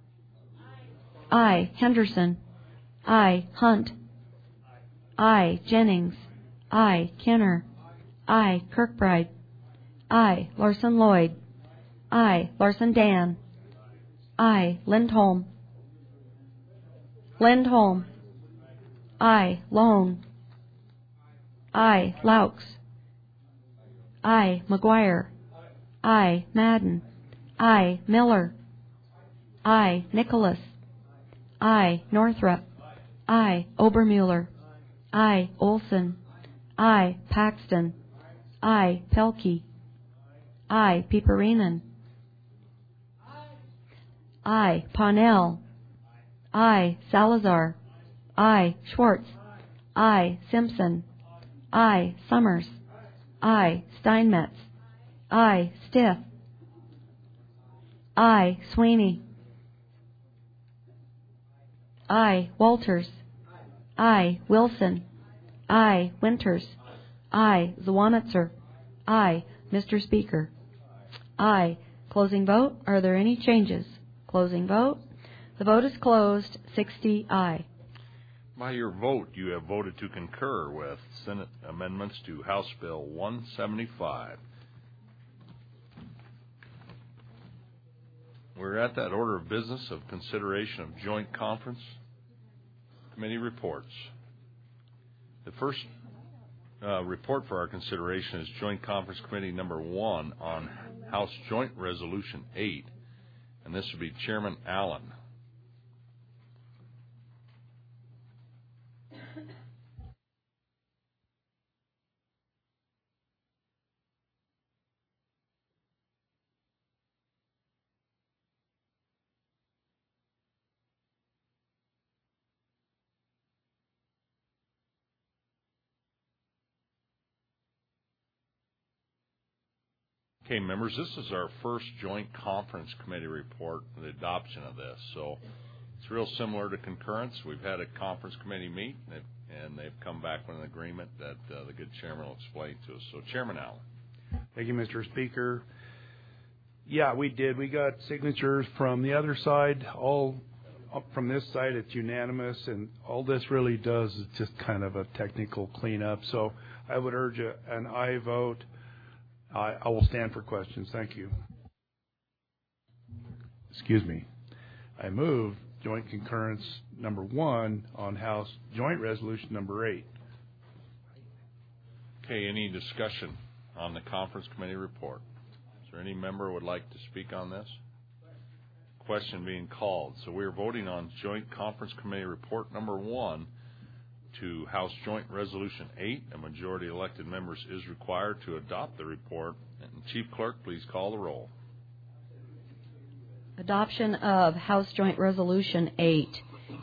Aye. Henderson. Aye. Hunt. Aye. Jennings. Aye. Kenner. Aye. Kirkbride. Aye. Larson Lloyd. Aye. Larson Dan. Aye. Lindholm. Lindholm. Aye. Lone. Aye. Laux. Aye. McGuire. Aye. Madden. Aye. Miller. Aye. Nicholas. Aye. Northrup. Aye. Obermuller. Aye. Olson. Aye. Paxton. Aye. Pelkey. Aye. Piperinen. Aye. Parnell. Aye. Salazar. Aye. Schwartz. Aye. Simpson. Aye. Summers. Aye. Steinmetz. Aye. Stiff. Aye. Sweeney. Aye. Walters. Aye. Wilson. Aye. Winters. Aye. Zwanitzer. Aye. Mr. Speaker. Aye. Closing vote. Are there any changes? Closing vote. The vote is closed. 60 aye. By your vote, you have voted to concur with Senate amendments to House Bill 175. We're at that order of business of consideration of joint conference committee reports. The first report for our consideration is Joint Conference Committee number 1 on House Joint Resolution 8, and this would be Chairman Allen. Okay, members, this is our first joint conference committee report, the adoption of this. So it's real similar to concurrence. We've had a conference committee meet, and they've come back with an agreement that the good chairman will explain to us. So, Chairman Allen. Thank you, Mr. Speaker. Yeah, we did. We got signatures from the other side. All from this side, it's unanimous, and all this really does is just kind of a technical cleanup. So I would urge an aye vote. I will stand for questions. Thank you. Excuse me. I move joint concurrence number 1 on House Joint Resolution number 8. Okay, any discussion on the conference committee report? Is there any member who would like to speak on this? Question being called. So we're voting on Joint Conference Committee report number 1 to House Joint Resolution 8. A majority of elected members is required to adopt the report. And Chief Clerk, please call the roll. Adoption of House Joint Resolution 8.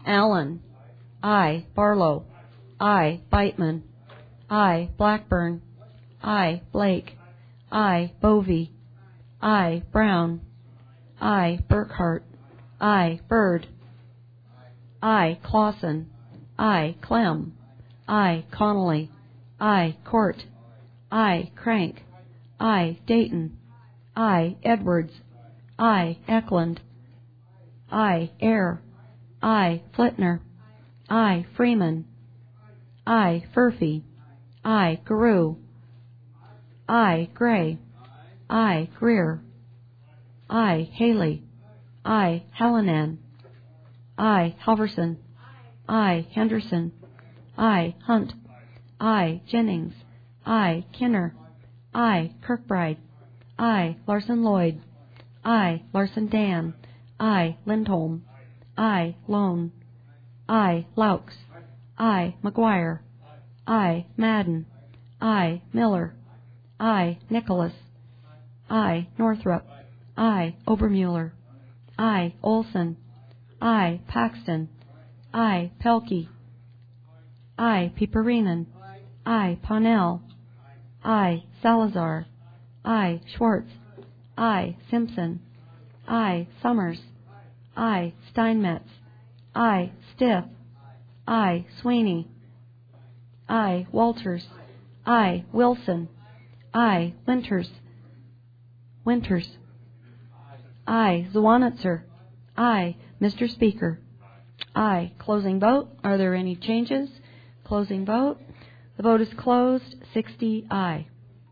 Allen. I. Barlow. I. Beitman. I. Blackburn. I. Blake. I. Bovee. I. Brown. I. Burkhart. I. Bird. I. Clausen. I. Clem. I. Connolly. I. Court. I. Crank. I. Dayton. I. Edwards. I. Eklund. I. Eyre. I. Flitner. I. Freeman. I. Furphy. I. Carew. I. Gray. I. Greer. I. Haley. I. Hallinan. I. Halverson. I. Henderson. I. Hunt. I. Jennings. I. Kinner. I. Kirkbride. I. Larson Lloyd. I. Larson Dan. I. Lindholm. I. Lone. I. Laux. I. McGuire. I. Madden. I. Miller. I. Nicholas. I. Northrup. I. Obermuller. I. Olson. I. Paxton. I. Pelkey. I. Piperinen. I. Ponnell. I. Salazar. I. Schwartz. I. Simpson. I. Summers. I. Steinmetz. I. Stiff. I. Sweeney. I. Walters. I. Wilson. I. Winters. Winters. I. Zwanitzer. I. Mr. Speaker. I. Closing vote. Are there any changes? Closing vote. The vote is closed. 60 aye.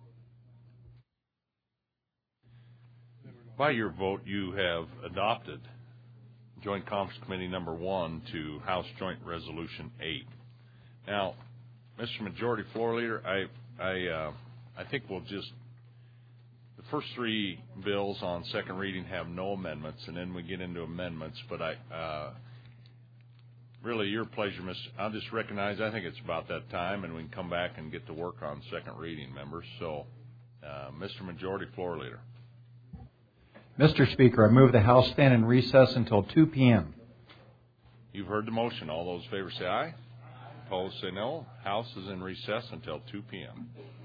By your vote, you have adopted Joint Conference Committee number 1 to House Joint Resolution 8. Now, Mr. Majority Floor Leader, I think we'll just, the first 3 bills on second reading have no amendments, and then we get into amendments, but really your pleasure, I'll just recognize, I think it's about that time, and we can come back and get to work on second reading, members. So, Mr. Majority Floor Leader. Mr. Speaker, I move the House stand in recess until 2 p.m. You've heard the motion. All those in favor say aye. Opposed say no. House is in recess until 2 p.m.